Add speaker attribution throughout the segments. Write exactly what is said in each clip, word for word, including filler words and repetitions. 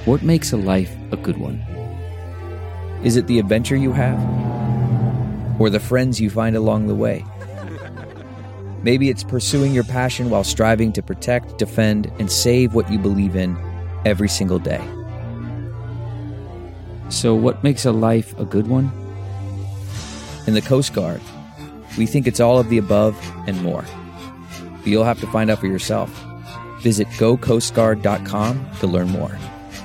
Speaker 1: What makes a life a good one? Is it the adventure you have? Or the friends you find along the way? Maybe it's pursuing your passion while striving to protect, defend, and save what you believe in every single day. So what makes a life a good one? In the Coast Guard, we think it's all of the above and more. But you'll have to find out for yourself. Visit go coast guard dot com to learn more.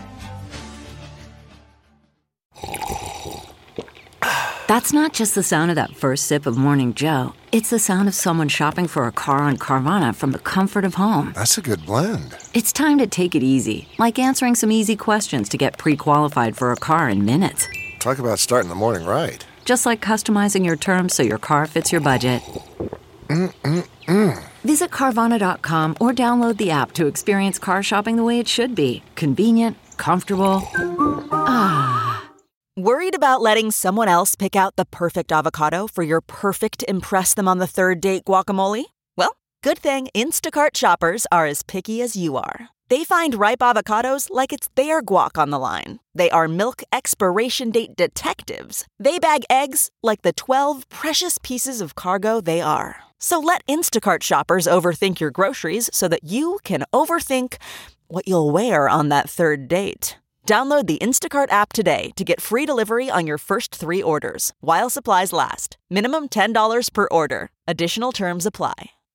Speaker 2: That's not just the sound of that first sip of Morning Joe. It's the sound of someone shopping for a car on Carvana from the comfort of home.
Speaker 3: That's a good blend.
Speaker 2: It's time to take it easy, like answering some easy questions to get pre-qualified for a car in minutes.
Speaker 3: Talk about starting the morning right.
Speaker 2: Just like customizing your terms so your car fits your budget.
Speaker 3: Mm-mm-mm.
Speaker 2: Visit Carvana dot com or download the app to experience car shopping the way it should be. Convenient, comfortable. Ah.
Speaker 4: Worried about letting someone else pick out the perfect avocado for your perfect impress them on the third date guacamole? Well, good thing Instacart shoppers are as picky as you are. They find ripe avocados like it's their guac on the line. They are milk expiration date detectives. They bag eggs like the twelve precious pieces of cargo they are. So let Instacart shoppers overthink your groceries so that you can overthink what you'll wear on that third date. Download the Instacart app today to get free delivery on your first three orders, while supplies last. Minimum ten dollars per order. Additional terms apply.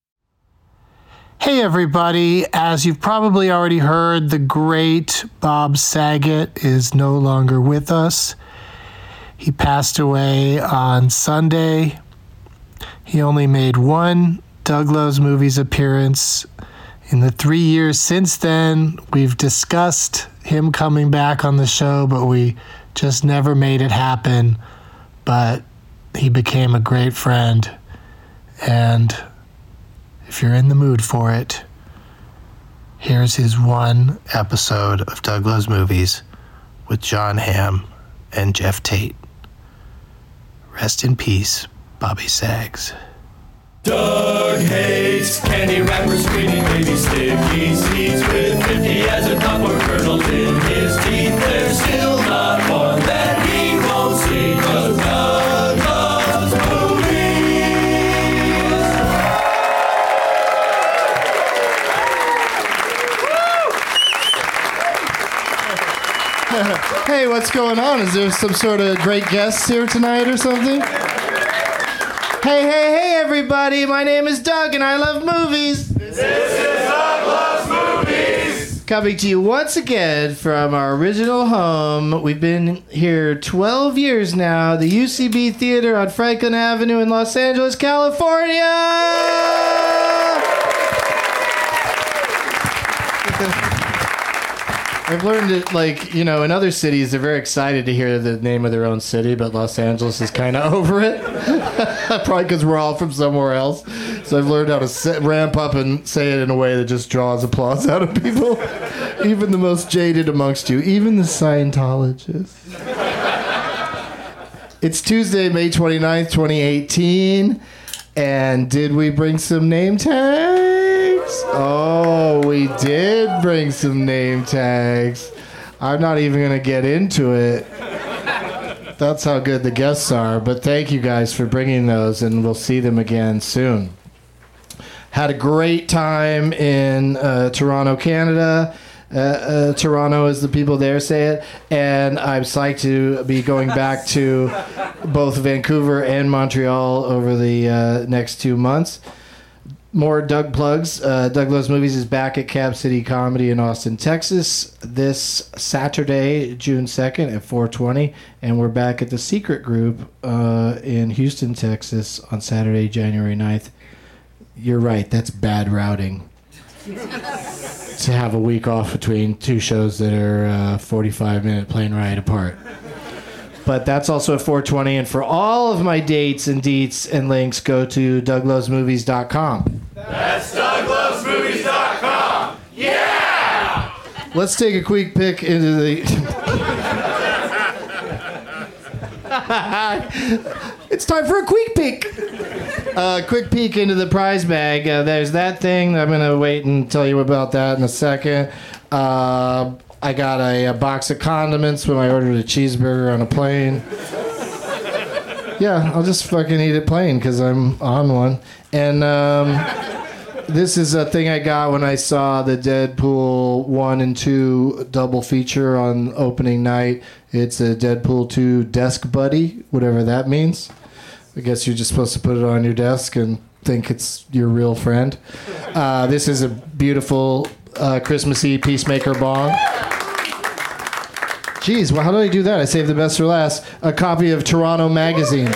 Speaker 5: Hey everybody, as you've probably already heard, the great Bob Saget is no longer with us. He passed away on Sunday. He only made one Doug Loves Movies appearance. In the three years since then, we've discussed him coming back on the show, but we just never made it happen. But he became a great friend. And if you're in the mood for it, here's his one episode of Doug Loves Movies with John Hamm and Jeff Tate. Rest in peace, Bobby Sags.
Speaker 6: Doug hates candy wrappers, screaming baby sticky seeds with fifty as a popcorn kernel in his teeth. There's still not one that he won't see, 'cause Doug loves
Speaker 7: movies. Hey, what's going on? Is there some sort of great guests here tonight or something? Hey, hey, hey, everybody. My name is Doug, and I love movies.
Speaker 6: This is Doug Loves Movies.
Speaker 7: Coming to you once again from our original home. We've been here twelve years now. The U C B Theater on Franklin Avenue in Los Angeles, California. I've learned that, like, you know, in other cities, they're very excited to hear the name of their own city, but Los Angeles is kind of over it. Probably because we're all from somewhere else. So I've learned how to sit, ramp up and say it in a way that just draws applause out of people. Even the most jaded amongst you, even the Scientologists. It's Tuesday, May twenty-ninth, twenty eighteen. And did we bring some name tags? Oh, we did bring some name tags. I'm not even going to get into it. That's how good the guests are. But thank you guys for bringing those, and we'll see them again soon. Had a great time in uh, Toronto, Canada. Uh, uh, Toronto, as the people there say it. And I'm psyched to be going back to both Vancouver and Montreal over the uh, next two months. More Doug plugs. Uh, Doug Loves Movies is back at Cab City Comedy in Austin, Texas this Saturday, June second at four twenty. And we're back at The Secret Group uh, in Houston, Texas on Saturday, January ninth. You're right, that's bad routing. To have a week off between two shows that are uh, forty-five minute plane ride apart. But that's also at four twenty, and for all of my dates and deets and links, go to doug loves movies dot com.
Speaker 6: That's doug loves movies dot com. Yeah!
Speaker 7: Let's take a quick pick into the... It's time for a quick peek. A uh, quick peek into the prize bag. Uh, there's that thing. I'm going to wait and tell you about that in a second. Uh, I got a, a box of condiments when I ordered a cheeseburger on a plane. Yeah, I'll just fucking eat it plain because I'm on one. And um, this is a thing I got when I saw the Deadpool one and two double feature on opening night. It's a Deadpool two desk buddy, whatever that means. I guess you're just supposed to put it on your desk and think it's your real friend. Uh, this is a beautiful uh, Christmassy Peacemaker bong. Jeez, well, how did I do that? I saved the best for last. A copy of Toronto Magazine.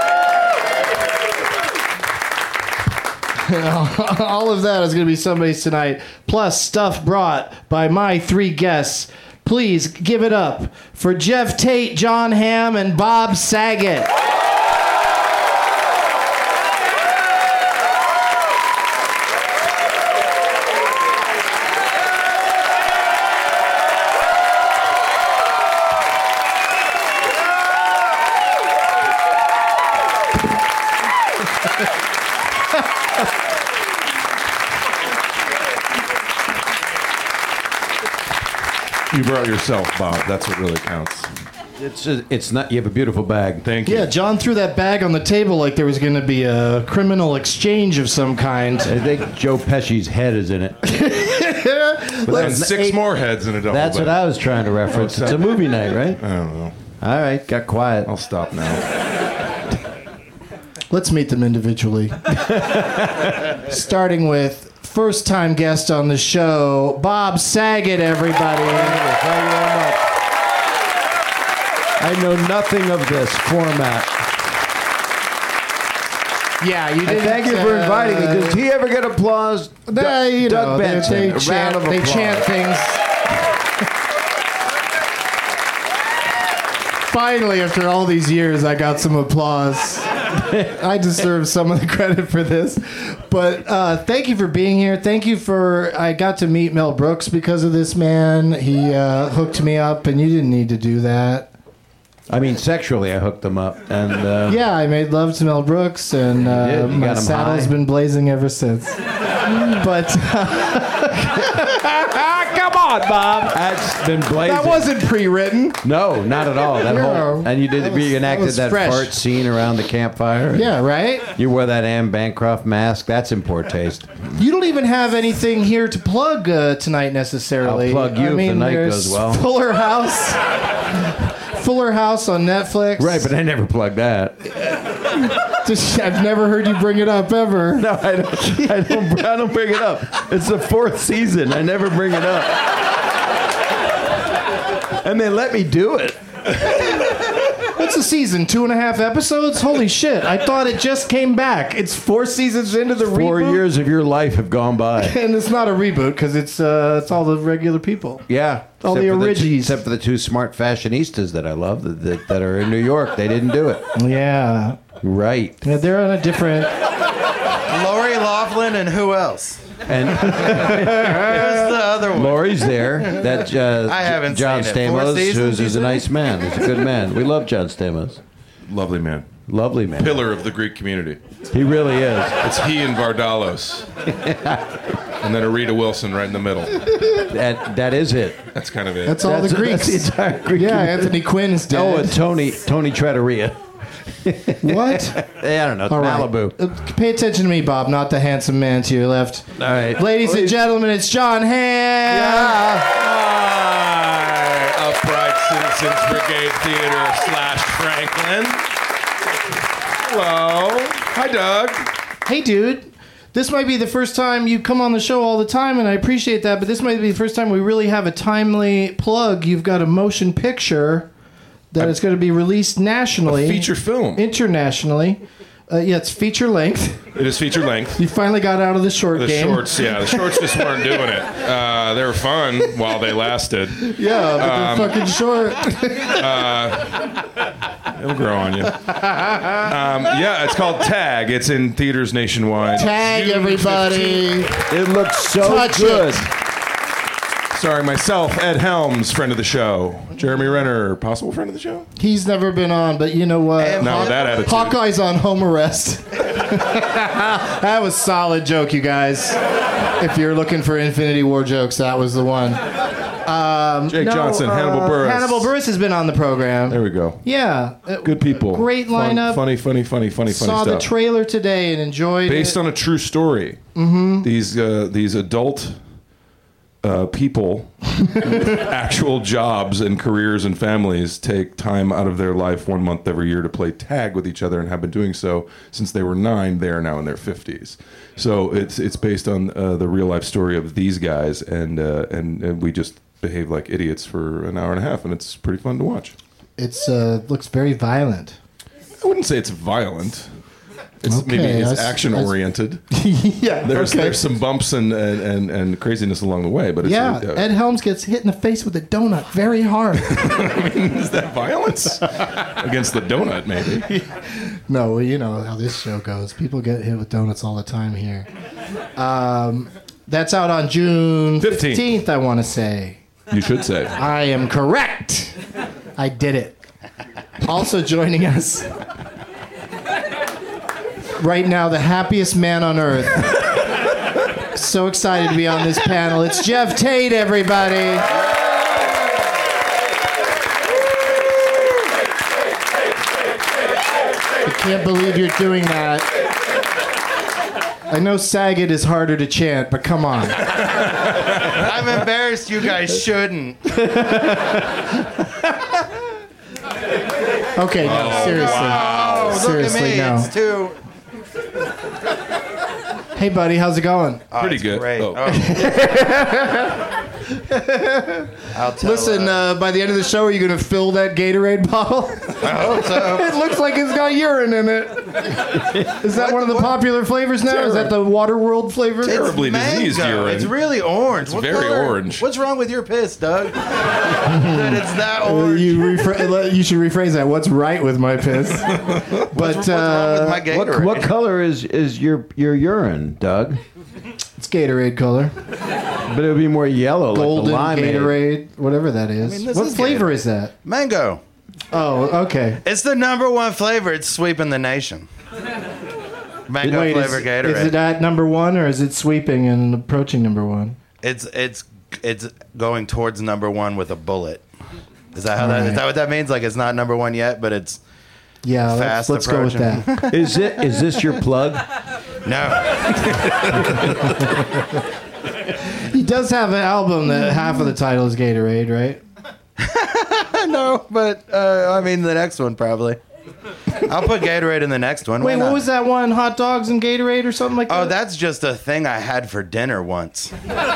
Speaker 7: All of that is going to be somebody's tonight. Plus stuff brought by my three guests. Please give it up for Jeff Tate, John Hamm, and Bob Saget.
Speaker 8: You brought yourself, Bob. That's what really counts.
Speaker 9: It's a, it's not. You have a beautiful bag.
Speaker 8: Thank you.
Speaker 7: Yeah, John threw that bag on the table like there was going to be a criminal exchange of some kind.
Speaker 9: I think Joe Pesci's head is in it.
Speaker 8: And six
Speaker 9: eight,
Speaker 8: more heads in a double
Speaker 9: That's
Speaker 8: bed.
Speaker 9: what I was trying to reference.
Speaker 8: Oh,
Speaker 9: it's a movie night, right?
Speaker 8: I don't know.
Speaker 9: All right, got quiet.
Speaker 8: I'll stop now.
Speaker 7: Let's meet them individually. Starting with first-time guest on the show, Bob Saget, everybody.
Speaker 9: Thank you very much. I know nothing of this format.
Speaker 7: Yeah, you
Speaker 9: And
Speaker 7: didn't.
Speaker 9: thank you for
Speaker 7: uh,
Speaker 9: inviting me. Does he ever get applause?
Speaker 7: They, you
Speaker 9: Doug
Speaker 7: know,
Speaker 9: Benson,
Speaker 7: they,
Speaker 9: a
Speaker 7: they,
Speaker 9: round
Speaker 7: chant,
Speaker 9: of
Speaker 7: they
Speaker 9: applause.
Speaker 7: chant things. Finally, after all these years, I got some applause. I deserve some of the credit for this. But uh, thank you for being here. Thank you for... I got to meet Mel Brooks because of this man. He uh, hooked me up, and you didn't need to do that.
Speaker 9: I mean, sexually, I hooked them up, and uh,
Speaker 7: Yeah, I made love to Mel Brooks, and uh,
Speaker 9: did? You
Speaker 7: my
Speaker 9: got him
Speaker 7: saddle's
Speaker 9: high?
Speaker 7: been blazing ever since. But
Speaker 9: come on, Bob. That's been blazing.
Speaker 7: that wasn't pre-written.
Speaker 9: No, not at all. That
Speaker 7: Yeah.
Speaker 9: whole and you did
Speaker 7: That was-
Speaker 9: reenacted
Speaker 7: that was
Speaker 9: that,
Speaker 7: fresh.
Speaker 9: fart scene around the campfire.
Speaker 7: Yeah, right?
Speaker 9: You wore that Anne Bancroft mask. That's in poor taste.
Speaker 7: You don't even have anything here to plug uh, tonight necessarily.
Speaker 9: I'll plug you
Speaker 7: I
Speaker 9: if the
Speaker 7: mean,
Speaker 9: night
Speaker 7: there's
Speaker 9: goes well.
Speaker 7: Fuller House. Fuller House on Netflix.
Speaker 9: Right, but I never plugged that.
Speaker 7: Just, I've never heard you bring it up ever.
Speaker 9: No, I don't. I don't. I don't bring it up. It's the fourth season. I never bring it up. And they let me do it.
Speaker 7: What's the season? Two and a half episodes? Holy shit! I thought it just came back. It's four seasons into the
Speaker 9: Four
Speaker 7: reboot.
Speaker 9: years of your life have gone by.
Speaker 7: And it's not a reboot because it's uh, it's all the regular people.
Speaker 9: Yeah.
Speaker 7: All
Speaker 9: except
Speaker 7: the
Speaker 9: for two-
Speaker 7: origis.
Speaker 9: except for the two smart fashionistas that I love that, that, that are in New York. They didn't do it.
Speaker 7: Yeah.
Speaker 9: Right.
Speaker 7: Yeah, they're on a different.
Speaker 10: Lori Loughlin and who else?
Speaker 9: And
Speaker 10: Who's the other one?
Speaker 9: Lori's there. That uh,
Speaker 10: I haven't
Speaker 9: John
Speaker 10: seen it. Four
Speaker 9: Stamos,
Speaker 10: seasons,
Speaker 9: who's
Speaker 10: you
Speaker 9: he's a
Speaker 10: said?
Speaker 9: nice man. He's a good man. We love John Stamos.
Speaker 8: Lovely man.
Speaker 9: Lovely man.
Speaker 8: Pillar of the Greek community.
Speaker 9: He really is.
Speaker 8: It's he and Vardalos. And then Arita Wilson right in the middle.
Speaker 9: That that is it.
Speaker 8: That's kind of it.
Speaker 7: That's all
Speaker 9: That's,
Speaker 7: the Greeks.
Speaker 9: that's the entire Greek
Speaker 7: Yeah,
Speaker 9: community.
Speaker 7: Anthony Quinn's dead.
Speaker 9: Oh, and Tony Tony Trattoria.
Speaker 7: What?
Speaker 9: I don't know.
Speaker 7: All right.
Speaker 9: Malibu.
Speaker 7: Uh, Pay attention to me, Bob, not the handsome man to your left.
Speaker 9: All right.
Speaker 7: Ladies and gentlemen, it's John Hamm.
Speaker 8: Hi, Upright Citizens Brigade Theater slash Franklin. Hello. Hi, Doug.
Speaker 7: Hey, dude. This might be the first time you come on the show all the time, and I appreciate that, but this might be the first time we really have a timely plug. You've got a motion picture that is going to be released nationally.
Speaker 8: A feature film.
Speaker 7: Internationally. Uh, yeah, it's feature length.
Speaker 8: It is feature length.
Speaker 7: You finally got out of the short
Speaker 8: The
Speaker 7: game.
Speaker 8: shorts, yeah, the shorts just weren't doing it. Uh, they were fun while they lasted.
Speaker 7: Yeah, but
Speaker 8: Um,
Speaker 7: they're fucking short.
Speaker 8: It'll grow on you. Um, yeah, it's called Tag. It's in theaters nationwide.
Speaker 7: Tag,
Speaker 8: June
Speaker 7: everybody.
Speaker 8: fifteenth.
Speaker 9: It looks so
Speaker 7: Touch
Speaker 9: good.
Speaker 7: it.
Speaker 8: Starring myself, Ed Helms, friend of the show. Jeremy Renner, possible friend of the show?
Speaker 7: He's never been on, but you know what?
Speaker 8: Not with that attitude.
Speaker 7: Hawkeye's on home arrest. That was solid joke, you guys. If you're looking for Infinity War jokes, that was the one. Um,
Speaker 8: Jake
Speaker 7: no,
Speaker 8: Johnson,
Speaker 7: uh,
Speaker 8: Hannibal Buress.
Speaker 7: Hannibal Buress has been on the program.
Speaker 8: There we go.
Speaker 7: Yeah. Uh,
Speaker 8: Good people.
Speaker 7: Great
Speaker 8: Fun-
Speaker 7: lineup.
Speaker 8: funny, funny, funny, funny, funny
Speaker 7: Saw
Speaker 8: stuff.
Speaker 7: the trailer today and enjoyed
Speaker 8: Based
Speaker 7: it.
Speaker 8: on a true story.
Speaker 7: Mm-hmm.
Speaker 8: These uh, these adult uh, people with actual jobs and careers and families take time out of their life one month every year to play tag with each other and have been doing so since they were nine. They are now in their fifties. So it's it's based on uh, the real life story of these guys, and, uh, and and we just behave like idiots for an hour and a half, and it's pretty fun to watch.
Speaker 7: It's uh, looks very violent.
Speaker 8: I wouldn't say it's violent. It's
Speaker 7: Okay,
Speaker 8: maybe it's
Speaker 7: I s-
Speaker 8: action
Speaker 7: I s-
Speaker 8: oriented.
Speaker 7: Yeah,
Speaker 8: There's
Speaker 7: okay.
Speaker 8: there's some bumps and, and, and, and craziness along the way, but it's
Speaker 7: Yeah,
Speaker 8: uh,
Speaker 7: Ed Helms gets hit in the face with a donut very hard.
Speaker 8: I mean, is that violence against the donut? Maybe.
Speaker 7: No, well, you know how this show goes. People get hit with donuts all the time here. Um, that's out on June
Speaker 8: fifteenth.
Speaker 7: fifteenth, I want to say.
Speaker 8: You should say.
Speaker 7: I am correct. I did it. Also joining us right now, the happiest man on earth. So excited to be on this panel. It's Jeff Tate, everybody. I can't believe you're doing that. I know Saget is harder to chant, but come on.
Speaker 10: I'm embarrassed you guys shouldn't.
Speaker 7: Okay, no,
Speaker 10: Oh,
Speaker 7: seriously.
Speaker 10: wow.
Speaker 7: Seriously,
Speaker 10: Look at me.
Speaker 7: no.
Speaker 10: It's too...
Speaker 7: Hey, buddy, how's it going?
Speaker 10: Oh,
Speaker 8: Pretty
Speaker 10: it's
Speaker 8: good.
Speaker 10: Great.
Speaker 8: Oh.
Speaker 10: Oh. I'll tell
Speaker 7: Listen,
Speaker 10: uh,
Speaker 7: uh, by the end of the show, are you going to fill that Gatorade bottle?
Speaker 10: I hope so.
Speaker 7: It looks like it's got urine in it. Is that one of the popular flavors now? Is that the Waterworld flavor?
Speaker 8: Terribly diseased
Speaker 10: mango.
Speaker 8: urine.
Speaker 10: It's really orange.
Speaker 8: It's
Speaker 10: What
Speaker 8: very
Speaker 10: color-
Speaker 8: orange.
Speaker 10: What's wrong with your piss, Doug? That it's that
Speaker 7: Uh,
Speaker 10: orange.
Speaker 7: you, rephr- you should rephrase that. What's right with my piss? But
Speaker 10: what's
Speaker 7: uh,
Speaker 10: wrong with my
Speaker 9: What,
Speaker 10: Gatorade?
Speaker 9: what color is, is your your urine, Doug?
Speaker 7: it's Gatorade color.
Speaker 9: But it would be more yellow,
Speaker 7: Golden
Speaker 9: like the limeade.
Speaker 7: Gatorade, whatever that is.
Speaker 10: I mean, this
Speaker 7: what
Speaker 10: is
Speaker 7: flavor
Speaker 10: Gatorade.
Speaker 7: is that?
Speaker 10: Mango.
Speaker 7: Oh, okay.
Speaker 10: It's the number one flavor. It's sweeping the nation. Mango
Speaker 7: Wait,
Speaker 10: flavor
Speaker 7: is,
Speaker 10: Gatorade.
Speaker 7: is it at number one or is it sweeping and approaching number one?
Speaker 10: It's it's it's going towards number one with a bullet. Is that how
Speaker 7: All
Speaker 10: that?
Speaker 7: right.
Speaker 10: Is that what that means? Like it's not number one yet, but it's
Speaker 7: Yeah, let's,
Speaker 10: fast
Speaker 7: let's go with
Speaker 10: approaching.
Speaker 7: that.
Speaker 9: Is it? Is this your plug?
Speaker 10: No.
Speaker 7: He does have an album that half of the title is Gatorade, right?
Speaker 10: No, but uh, I mean the next one probably. I'll put Gatorade in the next one.
Speaker 7: Wait,
Speaker 10: Why
Speaker 7: what
Speaker 10: not?
Speaker 7: was that one? Hot dogs and Gatorade or something like that?
Speaker 10: Oh, that's just a thing I had for dinner once.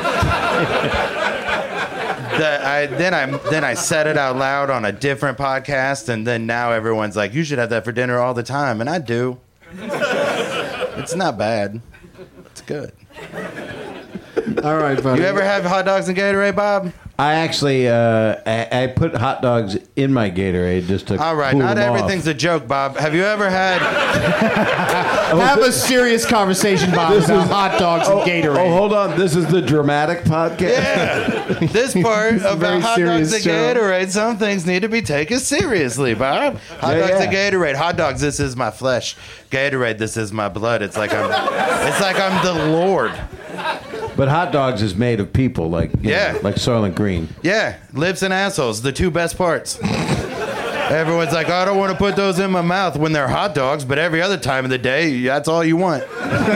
Speaker 10: That I then I then I said it out loud on a different podcast, and then now everyone's like, "You should have that for dinner all the time," and I do. It's not bad. It's good.
Speaker 7: All right, buddy.
Speaker 10: You ever have hot dogs and Gatorade, Bob?
Speaker 9: I actually uh, I, I put hot dogs in my Gatorade just to
Speaker 10: All right,
Speaker 9: cool
Speaker 10: not
Speaker 9: them off.
Speaker 10: everything's a joke, Bob. Have you ever had?
Speaker 7: Have a serious conversation, Bob,
Speaker 9: This
Speaker 7: about
Speaker 9: is-
Speaker 7: hot dogs and
Speaker 9: Oh,
Speaker 7: Gatorade.
Speaker 9: oh, hold on. This is the dramatic podcast.
Speaker 10: Yeah, this part
Speaker 7: This is a very
Speaker 10: about hot
Speaker 7: serious
Speaker 10: dogs and
Speaker 7: show.
Speaker 10: Gatorade. Some things need to be taken seriously, Bob. Hot
Speaker 9: Yeah,
Speaker 10: dogs
Speaker 9: yeah.
Speaker 10: and Gatorade. Hot dogs. This is my flesh. Gatorade. This is my blood. It's like I'm. It's like I'm the Lord.
Speaker 9: But hot dogs is made of people, like you
Speaker 10: Yeah.
Speaker 9: know, like Soylent Green.
Speaker 10: Yeah, lips and assholes. The two best parts. Everyone's like, I don't want to put those in my mouth when they're hot dogs, but every other time of the day, that's all you want.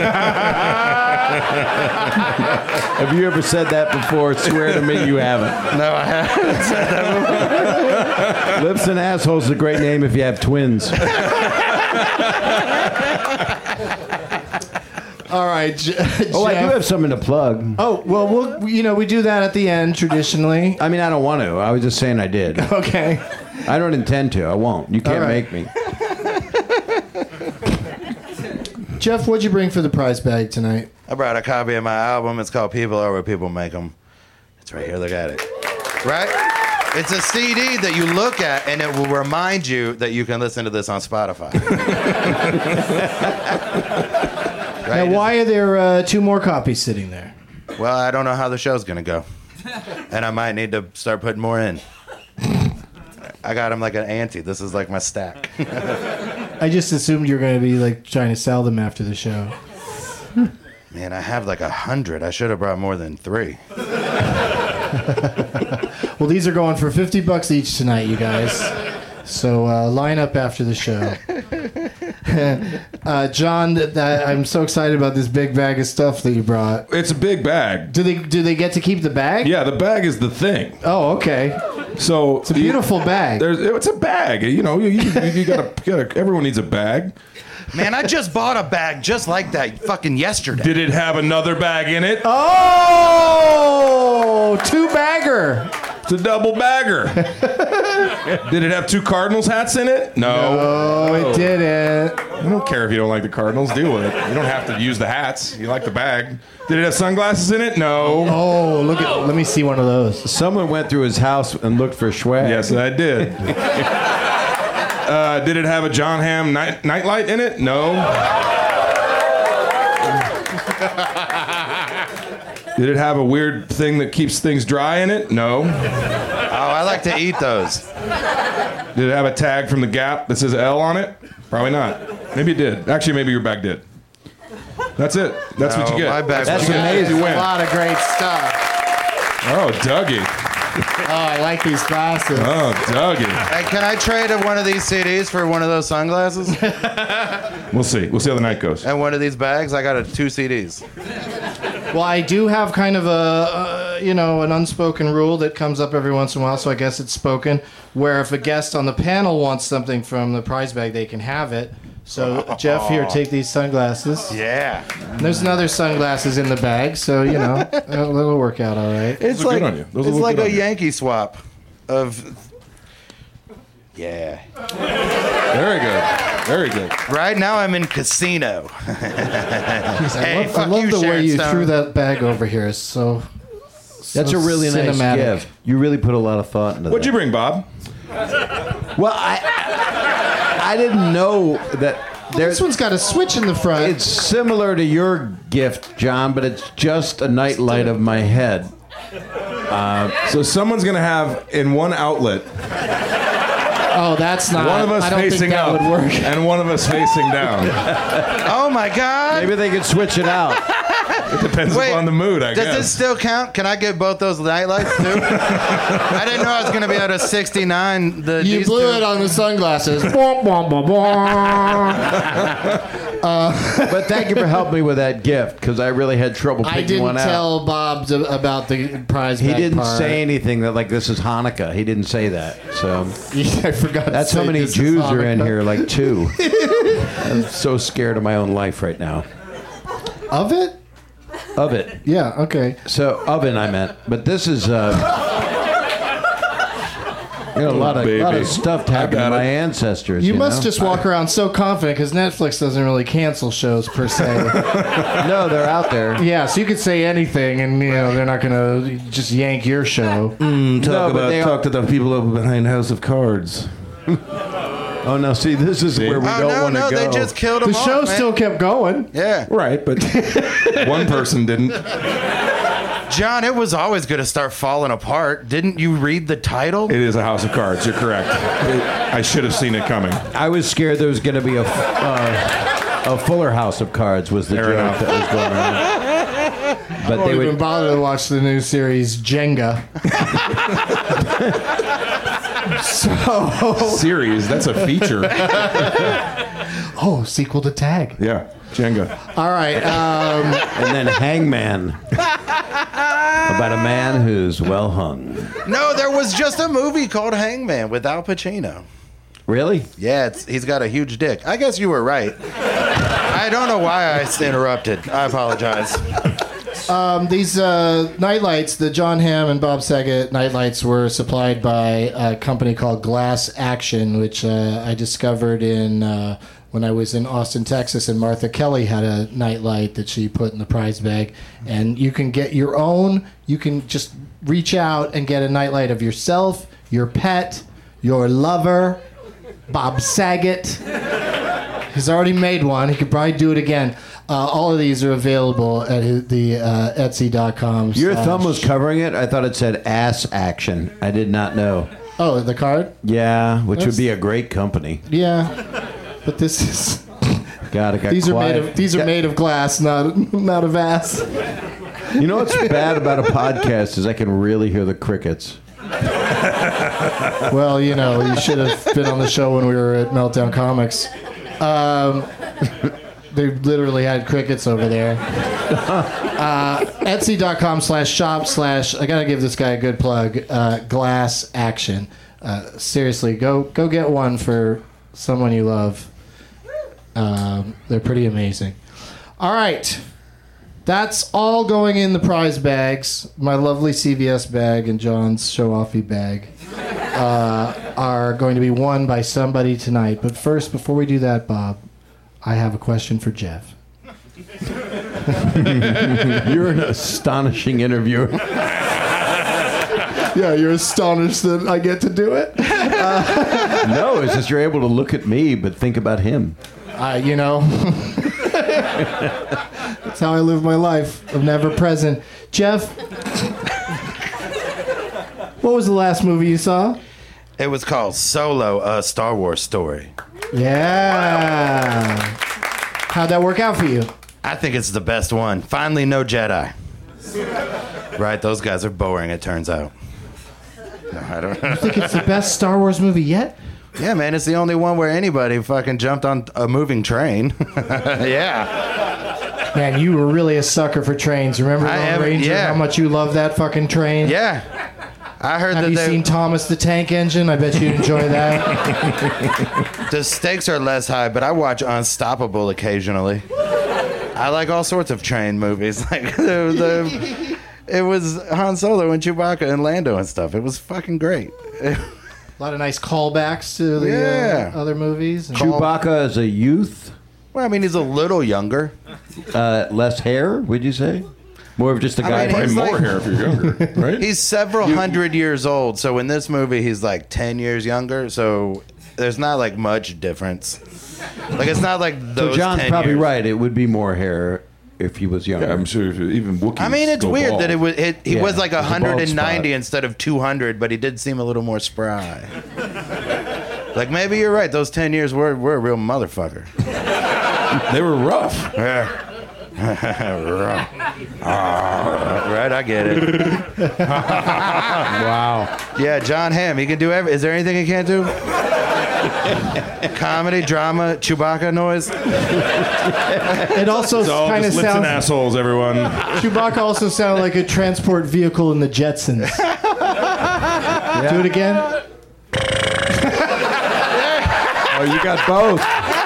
Speaker 9: Have you ever said that before? Swear to me you haven't.
Speaker 10: No, I haven't said that before.
Speaker 9: Lips and assholes is a great name if you have twins.
Speaker 7: All right, J-
Speaker 9: Oh, I do
Speaker 7: Jeff.
Speaker 9: have something to plug.
Speaker 7: Oh, well, we'll, you know, we do that at the end traditionally.
Speaker 9: I mean, I don't want to. I was just saying I did.
Speaker 7: Okay.
Speaker 9: I don't intend to. I won't. You can't
Speaker 7: All right.
Speaker 9: make me.
Speaker 7: Jeff, what'd you bring for the prize bag tonight?
Speaker 10: I brought a copy of my album. It's called People Are Where People Make Them. It's right here. Look at it. Right? It's a C D that you look at, and it will remind you that you can listen to this on Spotify. Right?
Speaker 7: Now, why are there uh, two more copies sitting there?
Speaker 10: Well, I don't know how the show's going to go. And I might need to start putting more in. I got them like an ante. This is like my stack.
Speaker 7: I just assumed you were going to be like trying to sell them after the show.
Speaker 10: Man, I have like a hundred. I should have brought more than three.
Speaker 7: Well, these are going for fifty bucks each tonight, you guys. So uh, line up after the show. uh, John, th- th- I'm so excited about this big bag of stuff that you brought.
Speaker 8: It's a big bag.
Speaker 7: Do they do they get to keep the bag?
Speaker 8: Yeah, the bag is the thing.
Speaker 7: Oh, okay.
Speaker 8: So
Speaker 7: it's a beautiful
Speaker 8: you,
Speaker 7: bag.
Speaker 8: There's, it's a bag. You know, you, you, you, gotta, you gotta. Everyone needs a bag.
Speaker 10: Man, I just bought a bag just like that fucking yesterday.
Speaker 8: Did it have another bag in it?
Speaker 7: Oh, two bagger.
Speaker 8: It's a double bagger. Did it have two Cardinals hats in it? No.
Speaker 7: No, it didn't.
Speaker 8: I don't care if you don't like the Cardinals. Deal with it. You don't have to use the hats. You like the bag. Did it have sunglasses in it? No.
Speaker 7: Oh, look at. Let me see one of those.
Speaker 9: Someone went through his house and looked for swag.
Speaker 8: Yes, I did. uh, did it have a John Hamm night nightlight in it? No. Did it have a weird thing that keeps things dry in it? No.
Speaker 10: Oh, I like to eat those.
Speaker 8: Did it have a tag from the Gap that says L on it? Probably not. Maybe it did. Actually, maybe your bag did. That's it. That's
Speaker 10: No,
Speaker 8: what you get.
Speaker 10: my bag-
Speaker 8: That's,
Speaker 7: That's
Speaker 8: what you get.
Speaker 7: amazing.
Speaker 8: You
Speaker 7: A
Speaker 8: win.
Speaker 7: lot of great stuff.
Speaker 8: Oh, Dougie.
Speaker 7: Oh, I like these glasses.
Speaker 8: Oh, Dougie.
Speaker 10: Hey, can I trade one of these C Ds for one of those sunglasses?
Speaker 8: We'll see. We'll see how the night goes.
Speaker 10: And one of these bags? I got a, two C Ds.
Speaker 7: Well, I do have kind of a, uh, you know, an unspoken rule that comes up every once in a while, so I guess it's spoken, where if a guest on the panel wants something from the prize bag, they can have it. So, Jeff, here, take these sunglasses.
Speaker 10: Yeah.
Speaker 7: And there's another sunglasses in the bag, so, you know, it'll work out all right.
Speaker 10: It's
Speaker 8: Those look
Speaker 10: like,
Speaker 8: good on you. Those
Speaker 10: it's
Speaker 8: look
Speaker 10: like
Speaker 8: good
Speaker 10: a
Speaker 8: on you.
Speaker 10: Yankee swap of... Yeah.
Speaker 8: Very good. Very good.
Speaker 10: Right now I'm in casino.
Speaker 7: I
Speaker 10: Hey,
Speaker 7: love, I
Speaker 10: fuck
Speaker 7: love
Speaker 10: you,
Speaker 7: the way
Speaker 10: Sharon
Speaker 7: you
Speaker 10: Stone.
Speaker 7: threw that bag over here. It's so, so
Speaker 9: That's a really
Speaker 7: cinematic.
Speaker 9: nice gift. You really put a lot of thought into
Speaker 8: What'd
Speaker 9: that.
Speaker 8: you bring, Bob?
Speaker 9: Well, I I didn't know that there.
Speaker 7: This one's got a switch in the front.
Speaker 9: It's similar to your gift, John, but it's just a nightlight of my head.
Speaker 8: So someone's gonna have in one outlet
Speaker 7: oh, that's not.
Speaker 8: one of us
Speaker 7: I don't
Speaker 8: facing
Speaker 7: think that
Speaker 8: up
Speaker 7: would work.
Speaker 8: and one of us facing down.
Speaker 10: Oh my God.
Speaker 9: Maybe they could switch it out.
Speaker 8: It depends
Speaker 10: Wait,
Speaker 8: upon the mood, I
Speaker 10: Does
Speaker 8: guess.
Speaker 10: this still count? Can I get both those nightlights too? I didn't know I was going to be able to sixty-nine the
Speaker 7: You
Speaker 10: these
Speaker 7: blew
Speaker 10: two.
Speaker 7: it on the sunglasses. Bwah, bwah, bwah, bwah.
Speaker 9: But thank you for helping me with that gift because I really had trouble
Speaker 7: I
Speaker 9: picking
Speaker 7: didn't
Speaker 9: one out.
Speaker 7: tell Bob to, about the prize
Speaker 9: He
Speaker 7: bag
Speaker 9: didn't
Speaker 7: part.
Speaker 9: say anything that like this is Hanukkah. He didn't say that. So
Speaker 7: I forgot. to
Speaker 9: that's
Speaker 7: say
Speaker 9: how many
Speaker 7: this is
Speaker 9: Jews are in
Speaker 7: Hanukkah.
Speaker 9: here. Like two. I'm so scared of my own life right now.
Speaker 7: Of it?
Speaker 9: Of it.
Speaker 7: Yeah. Okay.
Speaker 9: So oven, I meant. But this is uh, you know, a lot of
Speaker 8: baby.
Speaker 9: lot of stuff happened to
Speaker 8: got
Speaker 9: my
Speaker 8: it.
Speaker 9: ancestors.
Speaker 7: You,
Speaker 9: You,
Speaker 7: must
Speaker 9: know?
Speaker 7: just walk around so confident because Netflix doesn't really cancel shows per se.
Speaker 9: No, they're out there.
Speaker 7: Yeah, so you could say anything, and you know they're not gonna just yank your show.
Speaker 8: Talk
Speaker 9: No, but
Speaker 8: about
Speaker 9: they
Speaker 8: talk to the people over behind House of Cards.
Speaker 9: Oh no! See, this is where we
Speaker 10: Oh,
Speaker 9: don't
Speaker 10: no,
Speaker 9: want to
Speaker 10: no,
Speaker 9: go.
Speaker 10: they just killed them
Speaker 7: The
Speaker 10: off,
Speaker 7: show
Speaker 10: man.
Speaker 7: still kept going.
Speaker 10: Yeah.
Speaker 8: Right, but one person didn't.
Speaker 10: John, it was always going to start falling apart. Didn't you read the title?
Speaker 8: It is a House of Cards. You're correct. It- I should have seen it coming.
Speaker 9: I was scared there was going to be a uh, a Fuller House of Cards. Was the
Speaker 8: Fair
Speaker 9: joke
Speaker 8: enough.
Speaker 9: that was going on? But
Speaker 7: I
Speaker 9: they
Speaker 7: won't even
Speaker 9: would.
Speaker 7: bother to watch the new series Jenga. so,
Speaker 8: Series, that's a feature.
Speaker 7: oh, sequel to Tag.
Speaker 8: Yeah, Jenga.
Speaker 7: All right. Um,
Speaker 9: And then Hangman, about a man who's well hung.
Speaker 10: No, there was just a movie called Hangman with Al Pacino.
Speaker 9: Really?
Speaker 10: Yeah, it's, he's got a huge dick. I guess you were right. I don't know why I interrupted. I apologize.
Speaker 7: um, these uh, nightlights, the John Hamm and Bob Saget nightlights, were supplied by a company called Glass Action, which uh, I discovered in uh, when I was in Austin, Texas, and Martha Kelly had a nightlight that she put in the prize bag. And you can get your own. You can just reach out and get a nightlight of yourself, your pet, your lover, Bob Saget. He's already made one. He could probably do it again. Uh, all of these are available at his, the uh, Etsy dot com.
Speaker 9: Your
Speaker 7: slash-
Speaker 9: thumb was covering it. I thought it said Ass Action. I did not know.
Speaker 7: Oh, the card?
Speaker 9: Yeah, which
Speaker 7: That's-
Speaker 9: would be a great company.
Speaker 7: Yeah. But this is...
Speaker 9: God, it got
Speaker 7: These are
Speaker 9: quiet.
Speaker 7: made of these are
Speaker 9: Got-
Speaker 7: made of glass, not not of ass.
Speaker 9: You know what's bad about a podcast is I can really hear the crickets.
Speaker 7: Well, you know, you should have been on the show when we were at Meltdown Comics. Um, they literally had crickets over there. Uh, Etsy.com slash shop slash, I gotta give this guy a good plug, uh, Glass Action. Uh, seriously, go go get one for someone you love. Um, they're pretty amazing. All right. That's all going in the prize bags. My lovely C V S bag and John's show-offy bag uh, are going to be won by somebody tonight. But first, before we do that, Bob, I have a question for Jeff.
Speaker 9: You're an astonishing interviewer.
Speaker 7: Yeah, you're astonished that I get to do it? Uh,
Speaker 9: no, it's just you're able to look at me but think about him.
Speaker 7: Uh, you know, that's how I live my life. I'm never present. Jeff, what was the last movie you saw?
Speaker 10: It was called Solo, a Star Wars story.
Speaker 7: Yeah. How'd that work out for you?
Speaker 10: I think it's the best one. Finally, no Jedi. Right? Those guys are boring, it turns out. No, I don't
Speaker 7: You think it's the best Star Wars movie yet?
Speaker 10: Yeah, man, it's the only one where anybody fucking jumped on a moving train. Yeah.
Speaker 7: Man, you were really a sucker for trains. Remember
Speaker 10: I
Speaker 7: Lone
Speaker 10: am-
Speaker 7: Ranger?
Speaker 10: yeah.
Speaker 7: How much you love that fucking train?
Speaker 10: Yeah. I heard
Speaker 7: Have
Speaker 10: that
Speaker 7: you
Speaker 10: they,
Speaker 7: seen Thomas the Tank Engine? I bet you'd enjoy that.
Speaker 10: the stakes are less high, but I watch Unstoppable occasionally. I like all sorts of train movies. Like the, the it was Han Solo and Chewbacca and Lando and stuff. It was fucking great.
Speaker 7: A lot of nice callbacks to the
Speaker 10: Yeah.
Speaker 7: uh, other movies. And
Speaker 9: Chewbacca as a youth,
Speaker 10: Well, I mean, he's a little younger.
Speaker 9: uh, less hair, would you say? More of just a
Speaker 10: I
Speaker 9: guy.
Speaker 10: mean,
Speaker 8: Probably
Speaker 10: he's
Speaker 8: more
Speaker 10: like-
Speaker 8: hair if you're younger, right?
Speaker 10: He's several hundred years old, so in this movie he's like ten years younger. So there's not like much difference. Like it's not like
Speaker 9: so
Speaker 10: those.
Speaker 9: John's
Speaker 10: ten
Speaker 9: probably
Speaker 10: years.
Speaker 9: right. It would be more hair if he was younger.
Speaker 8: Yeah, I'm sure if even Wookiees
Speaker 10: I mean, it's
Speaker 8: go
Speaker 10: weird
Speaker 8: bald.
Speaker 10: that it was it, he
Speaker 9: Yeah,
Speaker 10: was like
Speaker 9: there's a bald
Speaker 10: one hundred ninety
Speaker 9: spot.
Speaker 10: instead of two hundred, but he did seem a little more spry. Like maybe you're right. Those ten years were were a real motherfucker.
Speaker 8: They were rough.
Speaker 10: Yeah. Rough. Ah, right, I get it.
Speaker 9: Wow.
Speaker 10: Yeah, John Hamm. He can do every. Is there anything he can't do? Comedy, drama, Chewbacca noise.
Speaker 7: It also
Speaker 8: It's all
Speaker 7: kind of
Speaker 8: just lips and
Speaker 7: sounds.
Speaker 8: assholes, everyone.
Speaker 7: Chewbacca also sounded like a transport vehicle in the Jetsons. Do it again.
Speaker 9: Oh, you got both.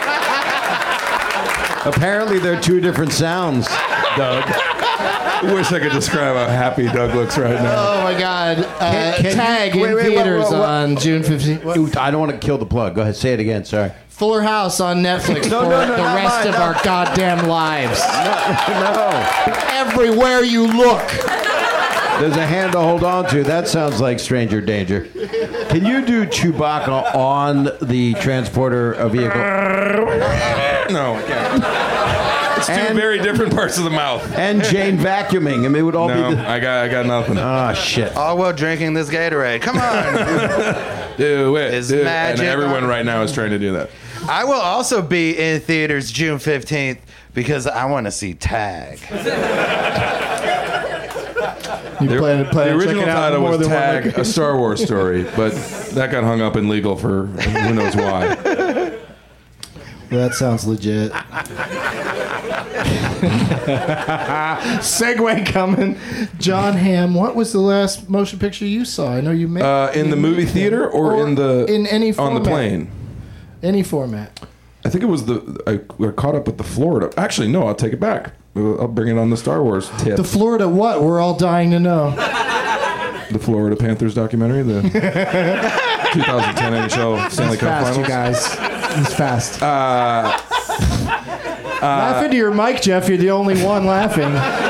Speaker 9: Apparently, they're two different sounds, Doug.
Speaker 8: I wish I could describe how happy Doug looks right now.
Speaker 7: Oh my God! Uh,
Speaker 9: Can- can you-
Speaker 7: Tag
Speaker 9: wait,
Speaker 7: in
Speaker 9: wait, what-
Speaker 7: theaters
Speaker 9: what- what-
Speaker 7: on June fifteenth.
Speaker 9: Ooh, I don't want to kill the plug. Go ahead, say it again. Sorry.
Speaker 7: Fuller House on Netflix
Speaker 9: No,
Speaker 7: for
Speaker 9: no, no,
Speaker 7: the
Speaker 9: not
Speaker 7: rest
Speaker 9: mine,
Speaker 7: of
Speaker 9: no.
Speaker 7: our goddamn lives.
Speaker 9: No.
Speaker 7: Everywhere you look.
Speaker 9: There's a hand to hold on to. That sounds like stranger danger. Can you do Chewbacca on the transporter a vehicle?
Speaker 8: No, I can't. It's two
Speaker 9: And-
Speaker 8: very different parts of the mouth.
Speaker 9: And Jane vacuuming. I mean, it would all
Speaker 8: No,
Speaker 9: be the...
Speaker 8: I got, I got nothing.
Speaker 9: Ah, shit.
Speaker 10: All while drinking this Gatorade. Come on.
Speaker 8: Do it.
Speaker 10: Is
Speaker 8: do it.
Speaker 10: magic
Speaker 8: And everyone
Speaker 10: on-
Speaker 8: right now is trying to do that.
Speaker 10: I will also be in theaters June fifteenth because I want to see Tag.
Speaker 7: You
Speaker 8: The,
Speaker 7: plan to play
Speaker 8: the
Speaker 7: check
Speaker 8: original
Speaker 7: it out
Speaker 8: title
Speaker 7: more
Speaker 8: was
Speaker 7: than one
Speaker 8: Tag,
Speaker 7: location.
Speaker 8: a Star Wars story, but that got hung up in legal for who knows why.
Speaker 7: That sounds legit. Segway coming. John Hamm, what was the last motion picture you saw? I know you made
Speaker 8: Uh, in the movie theater or,
Speaker 7: Or
Speaker 8: in the
Speaker 7: in any
Speaker 8: on the
Speaker 7: format.
Speaker 8: plane?
Speaker 7: Any format.
Speaker 8: I think it was the I, I caught up with the Florida. Actually, no, I'll take it back. I'll bring it on the Star Wars tip.
Speaker 7: The Florida what? We're all dying to know.
Speaker 8: The Florida Panthers documentary, the twenty ten N H L Stanley
Speaker 7: He's
Speaker 8: Cup
Speaker 7: fast,
Speaker 8: Finals.
Speaker 7: you guys. He's fast.
Speaker 8: Uh,
Speaker 7: Laugh into your mic, Jeff. You're the only one laughing.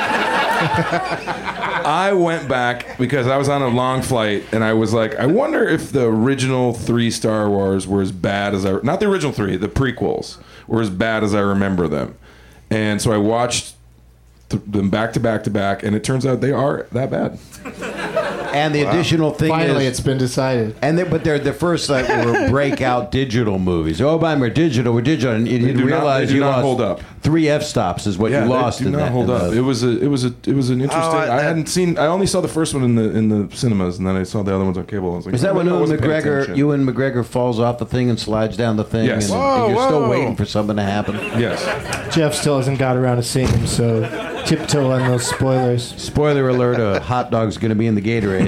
Speaker 8: I went back because I was on a long flight, and I was like, I wonder if the original three Star Wars were as bad as I not the original three, the prequels were as bad as I remember them. And so I watched th- them back to back to back, and it turns out they are that bad.
Speaker 9: And the
Speaker 7: Wow.
Speaker 9: additional thing
Speaker 7: Finally,
Speaker 9: is,
Speaker 7: it's been decided.
Speaker 9: And they, but they're the first like were breakout digital movies. Oh, but we're digital, we're digital, and you
Speaker 8: They
Speaker 9: didn't
Speaker 8: do not-
Speaker 9: realize
Speaker 8: they do
Speaker 9: you
Speaker 8: not
Speaker 9: lost
Speaker 8: hold up.
Speaker 9: three f stops is what
Speaker 8: yeah,
Speaker 9: you lost.
Speaker 8: They do
Speaker 9: in
Speaker 8: not
Speaker 9: that,
Speaker 8: hold
Speaker 9: in
Speaker 8: up.
Speaker 9: the-
Speaker 8: It was a, it was a, it was an interesting.
Speaker 10: Oh,
Speaker 8: I
Speaker 10: that-
Speaker 8: hadn't seen. I only saw the first one in the in the cinemas, and then I saw the other ones on cable. I was like,
Speaker 9: Is that
Speaker 8: oh,
Speaker 9: when
Speaker 8: I
Speaker 9: Ewan
Speaker 8: wasn't paying
Speaker 9: McGregor,
Speaker 8: attention.
Speaker 9: Ewan McGregor falls off the thing and slides down the thing,
Speaker 8: Yes.
Speaker 9: and,
Speaker 8: Whoa,
Speaker 9: and you're still
Speaker 8: whoa.
Speaker 9: waiting for something to happen?
Speaker 8: Yes.
Speaker 7: Jeff still hasn't got around to seeing him, so tiptoe on those spoilers.
Speaker 9: Spoiler alert: a hot dog's going to be in the Gatorade.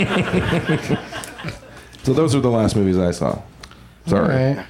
Speaker 8: So those are the last movies I saw. Sorry.
Speaker 7: All right.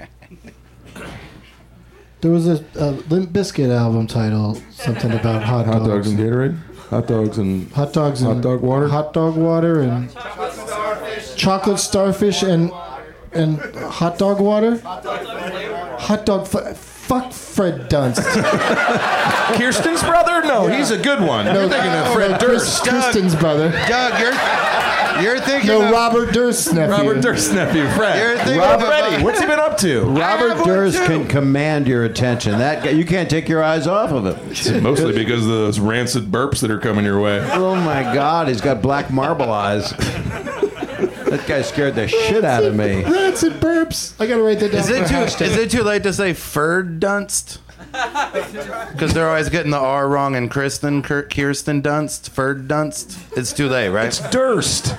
Speaker 7: There was a, a Limp Bizkit album title, something about hot,
Speaker 8: Hot
Speaker 7: dogs.
Speaker 8: dogs and Gatorade. Hot dogs and
Speaker 7: Hot dogs and
Speaker 8: hot dog water.
Speaker 7: Hot dog water and chocolate starfish and and hot dog water. Hot dog. F- fuck Fred Dunst.
Speaker 8: Kirsten's brother? No, he's a good one. You're thinking of Fred
Speaker 7: no,
Speaker 8: Durst.
Speaker 7: Chris- Kristen's brother.
Speaker 10: Doug, you're you're thinking
Speaker 7: No,
Speaker 10: of
Speaker 7: Robert Durst's nephew.
Speaker 8: Robert Durst's nephew, Fred.
Speaker 10: You're thinking
Speaker 8: Robert
Speaker 10: of-
Speaker 8: Freddy. What's he been up to?
Speaker 9: Robert Durst can command your attention. That guy, you can't take your eyes off of him.
Speaker 8: Mostly because of those rancid burps that are coming your way.
Speaker 9: Oh my God, he's got black marble eyes. That guy scared the shit out of me.
Speaker 7: Rancid burps. I gotta write that down.
Speaker 10: Is it
Speaker 7: for
Speaker 10: too
Speaker 7: hashtag.
Speaker 10: is it too late to say Ferd Dunst? Because they're always getting the R wrong in Kristen Kir- Kirsten Dunst, Ferd Dunst. It's too late, right?
Speaker 8: It's Durst.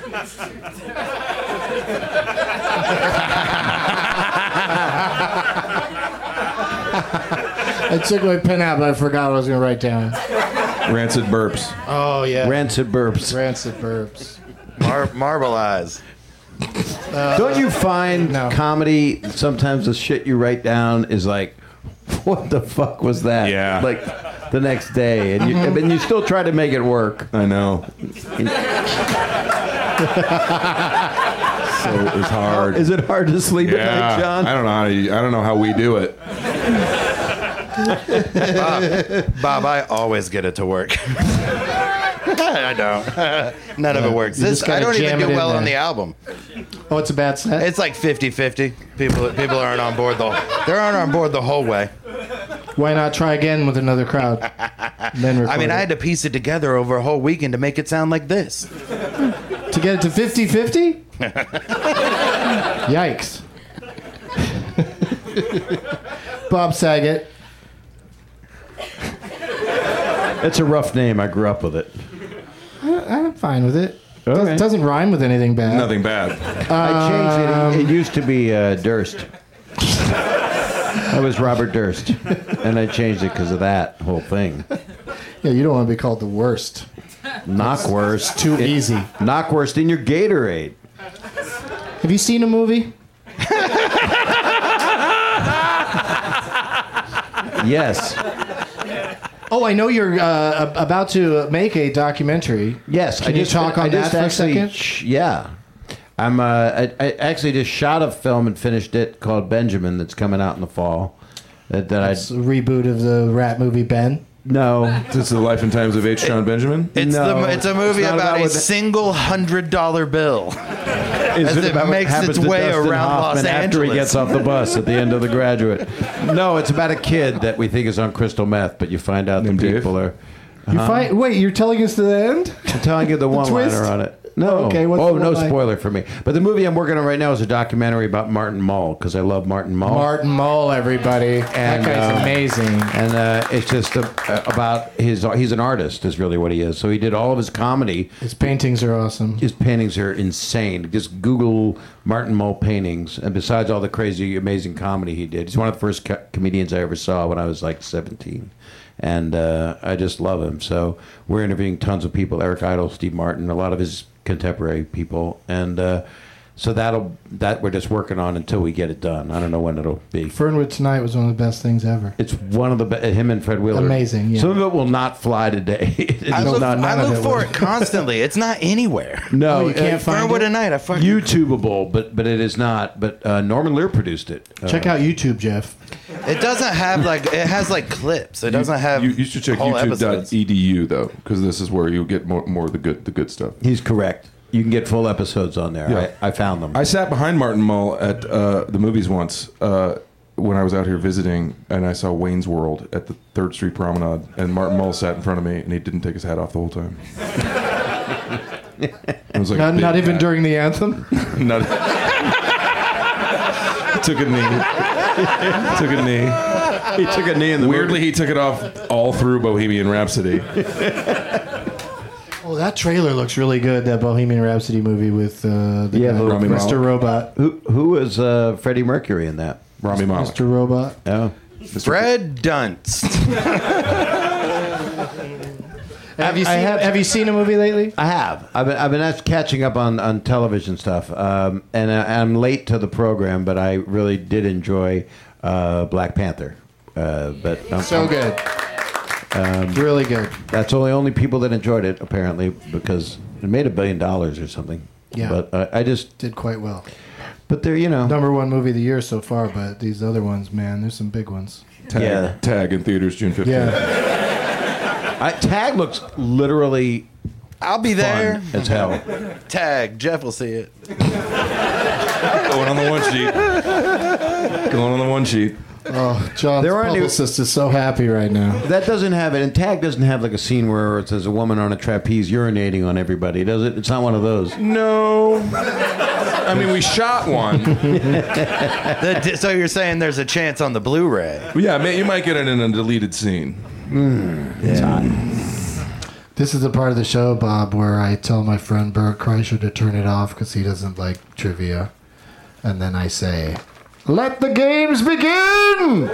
Speaker 7: I took my pen out, but I forgot what I was gonna write down.
Speaker 8: Rancid burps.
Speaker 7: Oh yeah.
Speaker 9: Rancid burps.
Speaker 7: Rancid burps.
Speaker 10: Mar- marble eyes.
Speaker 9: Don't you find
Speaker 7: no.
Speaker 9: comedy sometimes the shit you write down is like, what the fuck was that?
Speaker 8: Yeah.
Speaker 9: Like the next day, and you, I mean, you still try to make it work.
Speaker 8: I know. So it's hard.
Speaker 9: Is it hard to sleep at
Speaker 8: Yeah.
Speaker 9: night, John?
Speaker 8: I don't know how to, I don't know how we do it.
Speaker 10: Bob, Bob, I always get it to work. I don't. None of it works.
Speaker 7: You
Speaker 10: This,
Speaker 7: just
Speaker 10: I
Speaker 7: gotta
Speaker 10: don't even
Speaker 7: jam
Speaker 10: do
Speaker 7: it in
Speaker 10: well on
Speaker 7: there.
Speaker 10: the album.
Speaker 7: Oh, it's a bad set.
Speaker 10: It's like fifty-fifty. People people aren't on board the They're aren't on board the whole way.
Speaker 7: Why not try again with another crowd? Then record
Speaker 10: I mean, I
Speaker 7: it.
Speaker 10: had to piece it together over a whole weekend to make it sound like this.
Speaker 7: to get it to fifty-fifty? Yikes. Bob Saget.
Speaker 9: It's a rough name. I grew up with it.
Speaker 7: I- I'm fine with it. Does-
Speaker 9: Okay.
Speaker 7: Doesn't rhyme with anything bad.
Speaker 8: Nothing bad.
Speaker 9: I changed it. It, it used to be uh, Durst. I was Robert Durst, and I changed it because of that whole thing.
Speaker 7: Yeah, you don't want to be called the worst.
Speaker 9: Knockwurst.
Speaker 7: Too easy.
Speaker 9: Knockwurst in your Gatorade.
Speaker 7: Have you seen a movie?
Speaker 9: Yes.
Speaker 7: Oh, I know you're uh, ab- about to make a documentary.
Speaker 9: Yes.
Speaker 7: Can
Speaker 9: I
Speaker 7: you
Speaker 9: just
Speaker 7: talk
Speaker 9: I
Speaker 7: on
Speaker 9: just
Speaker 7: that for a
Speaker 9: actually,
Speaker 7: second?
Speaker 9: sh- Yeah. I'm. Uh, I, I actually just shot a film and finished it called Benjamin that's coming out in the fall. That, that I
Speaker 7: It's a reboot of the rap movie Ben.
Speaker 9: no.
Speaker 8: This is the life and times of H. John Benjamin.
Speaker 10: It's
Speaker 9: No,
Speaker 10: the it's a movie
Speaker 9: it's not
Speaker 10: about,
Speaker 9: about
Speaker 10: a
Speaker 9: what-
Speaker 10: single hundred dollar bill.
Speaker 9: Is
Speaker 10: As it
Speaker 9: about what
Speaker 10: makes
Speaker 9: happens
Speaker 10: its
Speaker 9: to
Speaker 10: way
Speaker 9: Dustin
Speaker 10: around Los
Speaker 9: Hoffman after he
Speaker 10: Angeles.
Speaker 9: gets off the bus at the end of The Graduate? No, it's about a kid that we think is on crystal meth, but you find out the
Speaker 8: Named Dave?
Speaker 9: people are.
Speaker 7: You find, wait, you're telling us to the end?
Speaker 9: I'm telling you the one
Speaker 7: twist?
Speaker 9: liner on it. No.
Speaker 7: Okay, what's
Speaker 9: oh,
Speaker 7: the
Speaker 9: no
Speaker 7: one-liner?
Speaker 9: spoiler for me. But the movie I'm working on right now is a documentary about Martin Mull because I love Martin Mull.
Speaker 7: Martin Mull, everybody.
Speaker 9: And,
Speaker 7: that guy's
Speaker 9: uh,
Speaker 7: amazing.
Speaker 9: And uh, it's just a, about his. He's an artist, is really what he is. So he did all of his comedy.
Speaker 7: His paintings are awesome.
Speaker 9: His paintings are insane. Just Google Martin Mull paintings. And besides all the crazy, amazing comedy he did, he's one of the first co- comedians I ever saw when I was like seventeen. And uh, I just love him. So we're interviewing tons of people: Eric Idle, Steve Martin, a lot of his contemporary people, and uh, so that'll that we're just working on until we get it done. I don't know when it'll be.
Speaker 7: Fernwood Tonight was one of the best things ever.
Speaker 9: It's one of the be- him and Fred Wheeler.
Speaker 7: Amazing, yeah.
Speaker 9: Some of it will not fly today. It's
Speaker 10: I look,
Speaker 9: not,
Speaker 10: I
Speaker 7: none of
Speaker 10: look
Speaker 7: it
Speaker 10: for
Speaker 7: was.
Speaker 10: it constantly. It's not anywhere.
Speaker 9: no,
Speaker 7: Oh, you can't
Speaker 9: uh,
Speaker 7: find
Speaker 10: Fernwood
Speaker 7: it?
Speaker 10: Tonight. I fucking
Speaker 9: YouTubeable, but but it is not. But uh, Norman Lear produced it. Uh,
Speaker 7: Check out YouTube, Jeff.
Speaker 10: It doesn't have like it has like clips. It doesn't have.
Speaker 8: You, you should check
Speaker 10: whole
Speaker 8: YouTube
Speaker 10: episodes.
Speaker 8: dot E D U though, because this is where you get more more of the good the good stuff.
Speaker 9: He's correct. You can get full episodes on there.
Speaker 8: Yeah.
Speaker 9: I, I found them.
Speaker 8: I sat behind Martin Mull at uh, the movies once uh, when I was out here visiting, and I saw Wayne's World at the Third Street Promenade, and Martin Mull sat in front of me, and he didn't take his hat off the whole time. It was like
Speaker 7: Not,
Speaker 8: big
Speaker 7: not even
Speaker 8: guy.
Speaker 7: during the anthem.
Speaker 8: Not, took a knee. Took a knee.
Speaker 9: He took a knee in the
Speaker 8: Weirdly, he took it off all through Bohemian Rhapsody.
Speaker 7: Oh, that trailer looks really good. That Bohemian Rhapsody movie with uh, the
Speaker 9: Yeah,
Speaker 7: guy,
Speaker 9: Rami
Speaker 7: Mister
Speaker 8: Malek.
Speaker 7: Robot.
Speaker 9: Who who was uh, Freddie Mercury in that?
Speaker 8: Rami Malek.
Speaker 7: Mister Robot.
Speaker 9: Oh.
Speaker 10: Fred Dunst.
Speaker 7: Have you
Speaker 9: I
Speaker 7: seen
Speaker 9: have-
Speaker 7: Have you seen a movie lately?
Speaker 9: I have. I've been, I've been act- catching up on, on television stuff, um, and I, I'm late to the program, but I really did enjoy uh, Black Panther. Uh, but I'm,
Speaker 7: So
Speaker 9: I'm-
Speaker 7: good. really good.
Speaker 9: That's only only people that enjoyed it, apparently, because it made a billion dollars or something.
Speaker 7: Yeah.
Speaker 9: But uh, I just,
Speaker 7: Did quite well.
Speaker 9: but they're, you know,
Speaker 7: Number one movie of the year so far, but these other ones, man, there's some big ones.
Speaker 8: Tag,
Speaker 9: Yeah.
Speaker 8: Tag in theaters June fifteenth.
Speaker 7: Yeah.
Speaker 9: I, Tag looks literally
Speaker 10: I'll be there.
Speaker 9: fun as hell.
Speaker 10: Tag. Jeff will see it.
Speaker 8: Going on the one sheet. Going on the one sheet.
Speaker 7: Oh, John's
Speaker 9: There aren't any-
Speaker 7: publicist is so happy right now.
Speaker 9: That doesn't have it, and Tag doesn't have like a scene where it says a woman on a trapeze urinating on everybody, does it? It's not one of those.
Speaker 8: No. I mean, we shot one.
Speaker 10: The, so you're saying there's a chance on the Blu-ray?
Speaker 8: Yeah, man, you might get it in a deleted scene.
Speaker 7: This is the part of the show, Bob, where I tell my friend Bert Kreischer to turn it off because he doesn't like trivia. And then I say, let the games begin!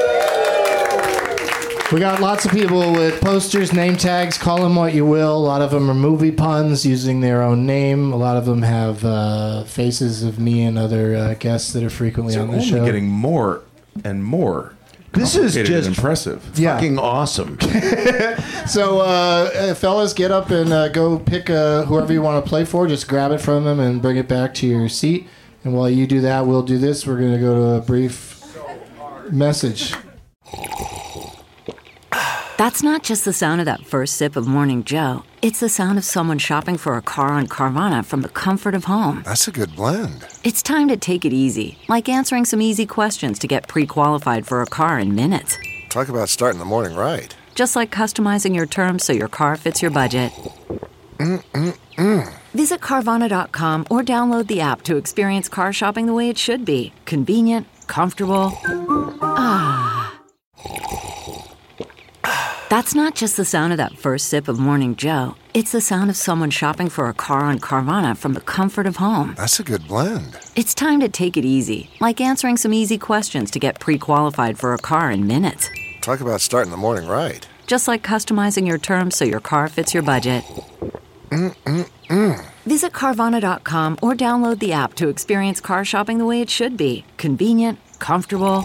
Speaker 7: We got lots of people with posters, name tags, call them what you will. A lot of them are movie puns using their own name. A lot of them have uh, faces of me and other uh, guests that are frequently
Speaker 8: They're
Speaker 7: on the
Speaker 8: only
Speaker 7: show.
Speaker 8: getting more and more.
Speaker 9: This is
Speaker 8: complicated
Speaker 9: just
Speaker 8: and impressive.
Speaker 7: Yeah.
Speaker 9: fucking awesome.
Speaker 7: So, uh, uh, fellas, get up and uh, go pick uh, whoever you want to play for. Just grab it from them and bring it back to your seat. And while you do that, we'll do this. We're going to go to a brief message.
Speaker 2: That's not just the sound of that first sip of Morning Joe. It's the sound of someone shopping for a car on Carvana from the comfort of home.
Speaker 3: That's a good blend.
Speaker 2: It's time to take it easy, like answering some easy questions to get pre-qualified for a car in minutes.
Speaker 3: Talk about starting the morning right.
Speaker 2: Just like customizing your terms so your car fits your budget.
Speaker 3: Mm-mm-mm.
Speaker 2: Visit Carvana dot com or download the app to experience car shopping the way it should be. Convenient, comfortable. Ah. That's not just the sound of that first sip of Morning Joe. It's the sound of someone shopping for a car on Carvana from the comfort of home.
Speaker 3: That's a good blend.
Speaker 2: It's time to take it easy, like answering some easy questions to get pre-qualified for a car in minutes.
Speaker 3: Talk about starting the morning right.
Speaker 2: Just like customizing your terms so your car fits your budget.
Speaker 3: Mm-mm-mm.
Speaker 2: Visit Carvana dot com or download the app to experience car shopping the way it should be. Convenient, comfortable.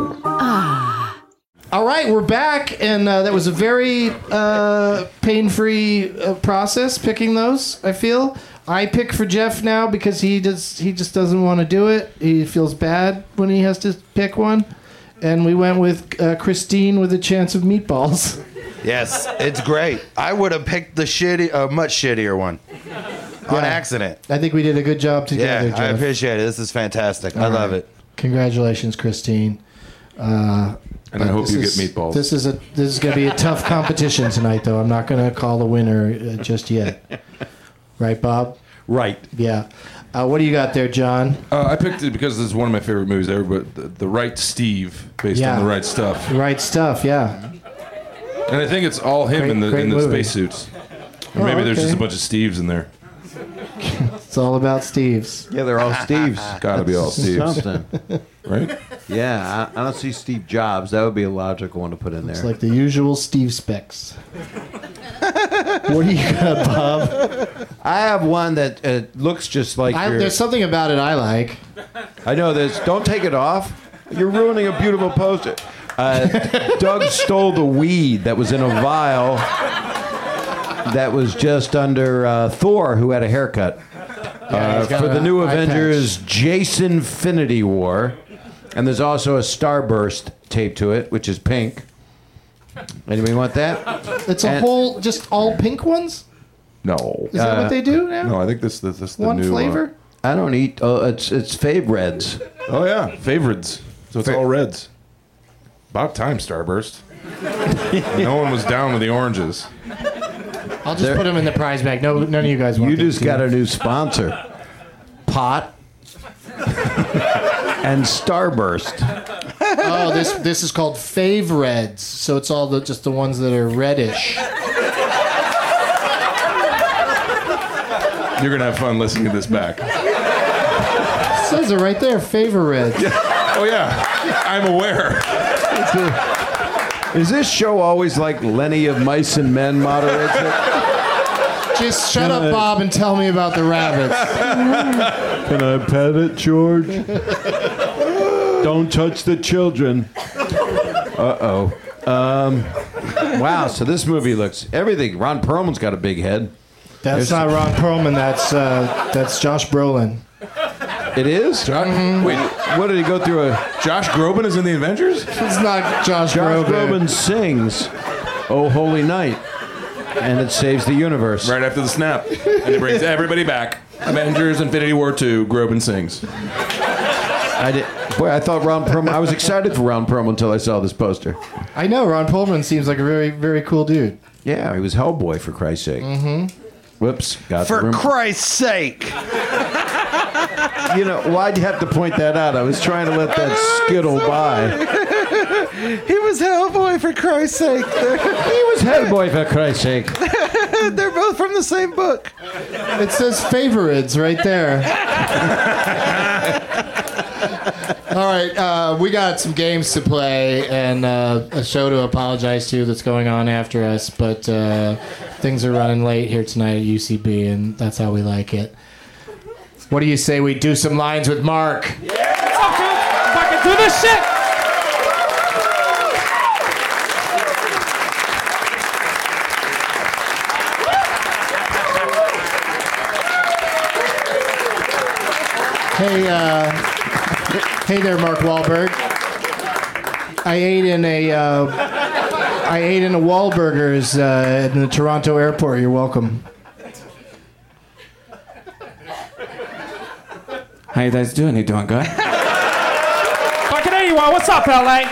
Speaker 2: Ah.
Speaker 7: All right, we're back, and uh, that was a very uh, pain-free uh, process picking those. I feel I pick for Jeff now because he does he just doesn't want to do it. He feels bad when he has to pick one, and we went with uh, Christine with a chance of meatballs.
Speaker 10: Yes, it's great. I would have picked the shitty, uh, much shittier one on accident.
Speaker 7: I think we did a good job together,
Speaker 10: Yeah, I
Speaker 7: Jeff.
Speaker 10: appreciate it. This is fantastic. I
Speaker 7: All
Speaker 10: love
Speaker 7: right.
Speaker 10: it.
Speaker 7: Congratulations, Christine. Uh,
Speaker 8: And I
Speaker 7: but
Speaker 8: hope
Speaker 7: this
Speaker 8: you
Speaker 7: is-
Speaker 8: get meatballs.
Speaker 7: This is a this is going to be a tough competition tonight, though. I'm not going to call the winner uh, just yet. Right, Bob?
Speaker 9: Right.
Speaker 7: Yeah. Uh, what do you got there, John?
Speaker 8: Uh, I picked it because this is one of my favorite movies ever, but the, the Right Steve, based
Speaker 7: Yeah.
Speaker 8: on the right stuff.
Speaker 7: Right stuff. Yeah.
Speaker 8: And I think it's all him
Speaker 7: Great-
Speaker 8: in the
Speaker 7: great
Speaker 8: in the
Speaker 7: movie.
Speaker 8: spacesuits. Or
Speaker 7: Oh,
Speaker 8: maybe there's
Speaker 7: okay.
Speaker 8: just a bunch of Steves in there.
Speaker 7: It's all about Steve's.
Speaker 9: Yeah, they're all Steves.
Speaker 8: Gotta be all Steves,
Speaker 9: Something.
Speaker 8: right?
Speaker 9: Yeah, I, I don't see Steve Jobs. That would be a logical one to put in there.
Speaker 7: It's like the usual Steve specs. What do you got, Bob?
Speaker 9: I have one that uh, looks just like
Speaker 7: I,
Speaker 9: your...
Speaker 7: there's something about it I like.
Speaker 9: I know this. Don't take it off. You're ruining a beautiful poster. Uh, Doug stole the weed that was in a vial that was just under uh, Thor, who had a haircut. Uh,
Speaker 7: he's got
Speaker 9: for the
Speaker 7: an
Speaker 9: new
Speaker 7: eye
Speaker 9: Avengers, Jason Infinity War. And there's also a Starburst taped to it, which is pink. Anybody want that?
Speaker 7: It's a
Speaker 9: And-
Speaker 7: whole, just all pink ones?
Speaker 8: No.
Speaker 7: Is that
Speaker 9: Uh,
Speaker 7: what they do now?
Speaker 8: No, I think this this, this the
Speaker 7: One
Speaker 8: new uh,
Speaker 7: flavor?
Speaker 9: I don't eat. Oh, it's it's Fave Reds.
Speaker 8: oh yeah, favorites. So it's all reds. About time, Starburst. No one was down with the oranges.
Speaker 7: I'll just
Speaker 9: There-
Speaker 7: put them in the prize bag. No, none of you guys want
Speaker 9: You
Speaker 7: these,
Speaker 9: just
Speaker 7: do
Speaker 9: got
Speaker 7: you?
Speaker 9: a new sponsor. Pot and Starburst.
Speaker 7: Oh, this this is called Fave Reds. So it's all the just the ones that are reddish.
Speaker 8: You're gonna have fun listening to this back.
Speaker 7: It says it right there, Favor Reds.
Speaker 8: Oh yeah, I'm aware.
Speaker 9: Is this show always like Lenny of Mice and Men moderates it?
Speaker 7: Just shut up, Bob, and tell me about the rabbits.
Speaker 9: Can I pet it, George? Don't touch the children. Uh-oh. Um, wow, so this movie looks... Everything. Ron Perlman's got a big head.
Speaker 7: That's
Speaker 9: There's-
Speaker 7: not Ron Perlman. That's uh, that's Josh Brolin.
Speaker 9: It is?
Speaker 8: John, wait,
Speaker 9: What did he go through a...
Speaker 8: Josh Groban is in the Avengers?
Speaker 7: It's not Josh,
Speaker 9: Josh
Speaker 7: Brolin.
Speaker 9: Groban sings Oh Holy Night, and it saves the universe.
Speaker 8: Right after the snap, and it brings everybody back. Avengers: Infinity War two. Groban sings.
Speaker 9: I did, boy, I thought Ron Perlman... I was excited for Ron Perlman until I saw this poster.
Speaker 7: I know Ron Perlman seems like a very very cool dude.
Speaker 9: Yeah, he was Hellboy, for Christ's sake. Mm-hmm. Whoops. Got the
Speaker 10: For
Speaker 9: room.
Speaker 10: Christ's sake.
Speaker 9: You know, why'd you have to point that out? I was trying to let that skittle by.
Speaker 10: He was Hellboy, for Christ's sake. They're,
Speaker 9: He was Hellboy, for Christ's sake.
Speaker 10: they're both from the same book.
Speaker 7: It says favorites right there. All right, uh, we got some games to play and uh, a show to apologize to that's going on after us, but uh, things are running late here tonight at U C B, and that's how we like it. What do you say we do some lines with Mark?
Speaker 6: Fucking do this shit!
Speaker 7: Hey, uh, hey there, Mark Wahlberg. I ate in a, uh, I ate in a Wahlburgers uh, in the Toronto airport. You're welcome.
Speaker 6: How you guys doing? You doing good? Fucking there you are. What's up, L A?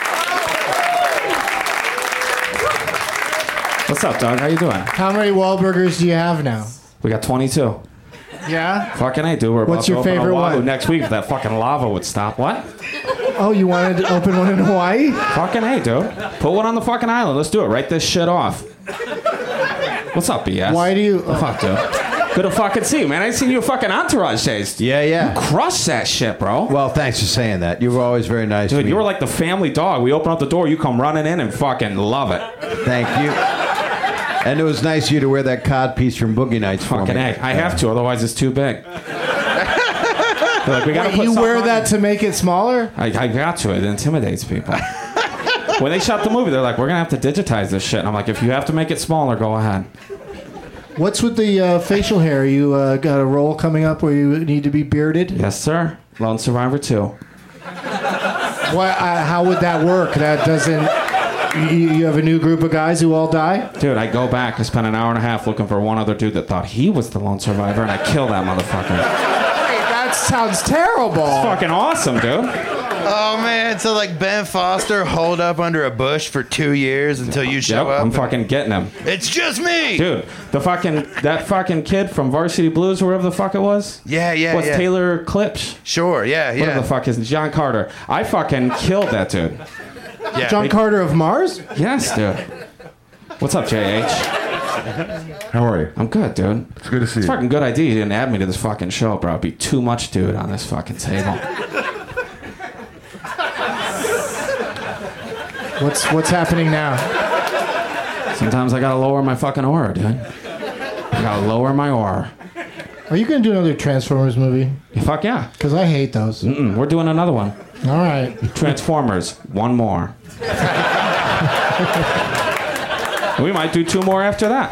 Speaker 6: What's up, dog? How you doing?
Speaker 7: How many Wahlburgers do you have now?
Speaker 6: We got twenty-two.
Speaker 7: Yeah?
Speaker 6: Fucking hey, dude. We're about
Speaker 7: What's
Speaker 6: to
Speaker 7: your
Speaker 6: open
Speaker 7: favorite
Speaker 6: a Wahoo
Speaker 7: one?
Speaker 6: next week if that fucking lava would stop. What?
Speaker 7: Oh, you wanted to open one in Hawaii?
Speaker 6: Fucking hey, dude. Put one on the fucking island. Let's do it. Write this shit off. What's up, B S?
Speaker 7: Why do you...
Speaker 6: The fuck, dude? Good to fucking see you, man. I ain't seen you a fucking Entourage days.
Speaker 9: Yeah, yeah.
Speaker 6: You crushed that shit, bro.
Speaker 9: Well, thanks for saying that. You were always very nice to
Speaker 6: Dude,
Speaker 9: me.
Speaker 6: you were like the family dog. We open up the door, you come running in and fucking love it.
Speaker 9: Thank you. And it was nice of you to wear that cod piece from Boogie Nights for
Speaker 6: Fucking
Speaker 9: me.
Speaker 6: A. I have to, otherwise it's too big. They're like, we gotta
Speaker 7: Wait,
Speaker 6: put
Speaker 7: you
Speaker 6: something
Speaker 7: wear
Speaker 6: on
Speaker 7: that to make it smaller?
Speaker 6: I, I got to. It intimidates people. When they shot the movie, they're like, we're going to have to digitize this shit. And I'm like, if you have to make it smaller, go ahead.
Speaker 7: What's with the uh, facial hair? You uh, got a role coming up where you need to be bearded?
Speaker 6: Yes, sir. Lone Survivor two.
Speaker 7: What, uh, how would that work? That doesn't... You, you have a new group of guys who all die?
Speaker 6: Dude, I go back and spend an hour and a half looking for one other dude that thought he was the Lone Survivor, and I kill that motherfucker.
Speaker 7: That sounds terrible.
Speaker 6: It's fucking awesome, dude.
Speaker 10: Oh, man. So, like, Ben Foster holed up under a bush for two years until you show
Speaker 6: Yep,
Speaker 10: up?
Speaker 6: I'm fucking getting him.
Speaker 10: It's just me!
Speaker 6: Dude, the fucking, that fucking kid from Varsity Blues or whatever the fuck it was?
Speaker 10: Yeah, yeah,
Speaker 6: What's
Speaker 10: yeah.
Speaker 6: Taylor Klipsch?
Speaker 10: Sure, yeah, yeah.
Speaker 6: Whatever the fuck is John Carter. I fucking killed that dude.
Speaker 10: yeah.
Speaker 7: John Carter of Mars?
Speaker 6: Yes, dude. What's up, J H?
Speaker 8: How are you?
Speaker 6: I'm good, dude.
Speaker 8: It's good to see
Speaker 6: It's a
Speaker 8: you.
Speaker 6: fucking good idea you didn't add me to this fucking show, bro. It'd be too much dude on this fucking table.
Speaker 7: What's what's happening now?
Speaker 6: Sometimes I gotta lower my fucking aura, dude. I gotta lower my aura.
Speaker 7: Are you going to do another Transformers movie?
Speaker 6: Yeah, fuck yeah.
Speaker 7: Because I hate those.
Speaker 6: Mm-mm, we're doing another one.
Speaker 7: All right.
Speaker 6: Transformers, one more. We might do two more after that.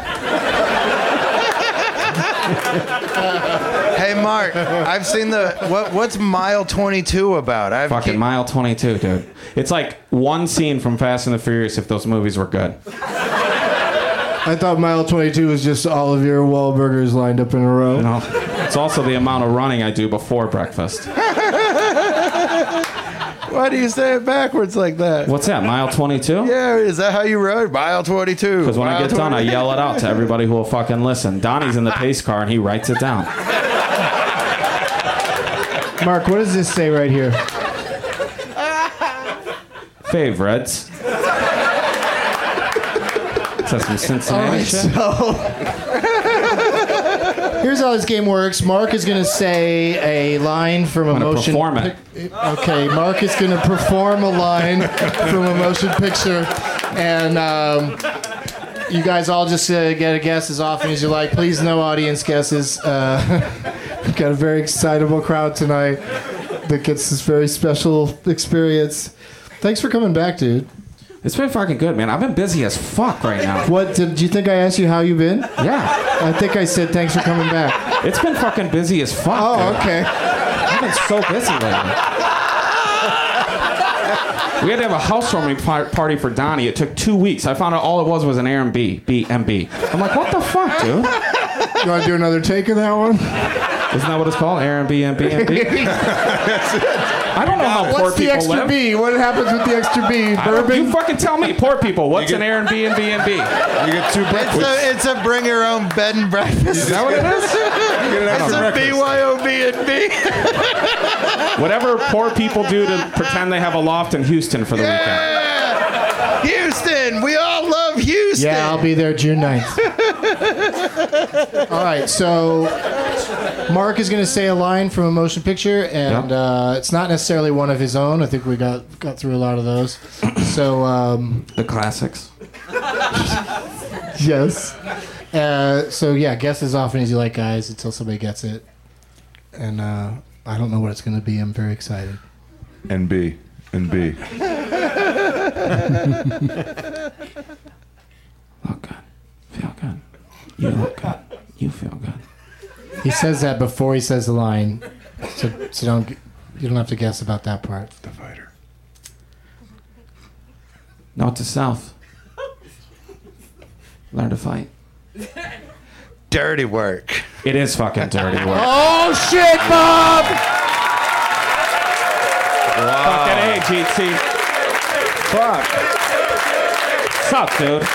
Speaker 10: Hey, Mark, I've seen the... What? What's Mile twenty-two about? I've
Speaker 6: Fucking
Speaker 10: keep-
Speaker 6: Mile twenty-two, dude. It's like one scene from Fast and the Furious if those movies were good.
Speaker 7: I thought Mile twenty-two was just all of your Wahlburgers lined up in a row.
Speaker 6: You know, it's also the amount of running I do before breakfast.
Speaker 10: Why do you say it backwards like that?
Speaker 11: What's that, mile twenty-two?
Speaker 10: Yeah, is that how you wrote? Mile twenty-two.
Speaker 11: Because when I get done, I yell it out to everybody who will fucking listen. Donnie's in the pace car, and he writes it down.
Speaker 7: Mark, what does this say right here?
Speaker 11: Favorites. Is that some Cincinnati
Speaker 7: All right,
Speaker 11: shit?
Speaker 7: so here's how this game works. Mark is going to say a line from a
Speaker 11: I'm gonna
Speaker 7: motion.
Speaker 11: perform it.
Speaker 7: pic- Okay, Mark is going to perform a line from a motion picture, and um, you guys all just uh, get a guess as often as you like. Please, no audience guesses. Uh, we've got a very excitable crowd tonight that gets this very special experience. Thanks for coming back, dude.
Speaker 11: It's been fucking good, man. I've been busy as fuck right now.
Speaker 7: What did you think I asked you how you been?
Speaker 11: Yeah.
Speaker 7: I think I said thanks for coming back.
Speaker 11: It's been fucking busy as fuck.
Speaker 7: Oh,
Speaker 11: dude.
Speaker 7: okay.
Speaker 11: I've been so busy lately. We had to have a housewarming par- party for Donnie. It took two weeks. I found out all it was was an Airbnb. B M B. I'm like, what the fuck, dude?
Speaker 7: You want to do another take of that one?
Speaker 11: Isn't that what it's called? Airbnb? I don't know how poor
Speaker 7: What's the
Speaker 11: people
Speaker 7: extra
Speaker 11: live.
Speaker 7: B? What happens with the extra B?
Speaker 11: I don't-
Speaker 7: Bourbon?
Speaker 11: You fucking tell me, poor people. What's
Speaker 8: You
Speaker 11: an
Speaker 8: get-
Speaker 11: Airbnb and B?
Speaker 8: You get two
Speaker 10: It's
Speaker 8: breakfasts.
Speaker 10: a, it's a bring your own bed and breakfast.
Speaker 11: Is that what it is?
Speaker 8: You get an
Speaker 10: It's
Speaker 8: extra
Speaker 10: a
Speaker 8: breakfast.
Speaker 10: B Y O B and B.
Speaker 11: Whatever poor people do to pretend they have a loft in Houston for the weekend.
Speaker 10: Yeah! Houston! We all love Houston!
Speaker 7: Yeah, I'll be there June ninth. All right, so Mark is going to say a line from a motion picture, and
Speaker 11: Yep.
Speaker 7: uh, it's not necessarily one of his own. I think we got got through a lot of those. So, um,
Speaker 11: The classics.
Speaker 7: yes. Uh, so, yeah, guess as often as you like, guys, until somebody gets it. And uh, I don't know what it's going to be. I'm very excited.
Speaker 8: And B. And B.
Speaker 11: Look good. Feel good. You look good. You feel good.
Speaker 7: He says that before he says the line, so, so don't you don't have to guess about that part.
Speaker 8: The fighter.
Speaker 11: Note to self. Learn to fight.
Speaker 10: Dirty work.
Speaker 11: It is fucking dirty work.
Speaker 7: Oh shit, Bob!
Speaker 11: Fucking A, G T. Fuck. Suck, dude.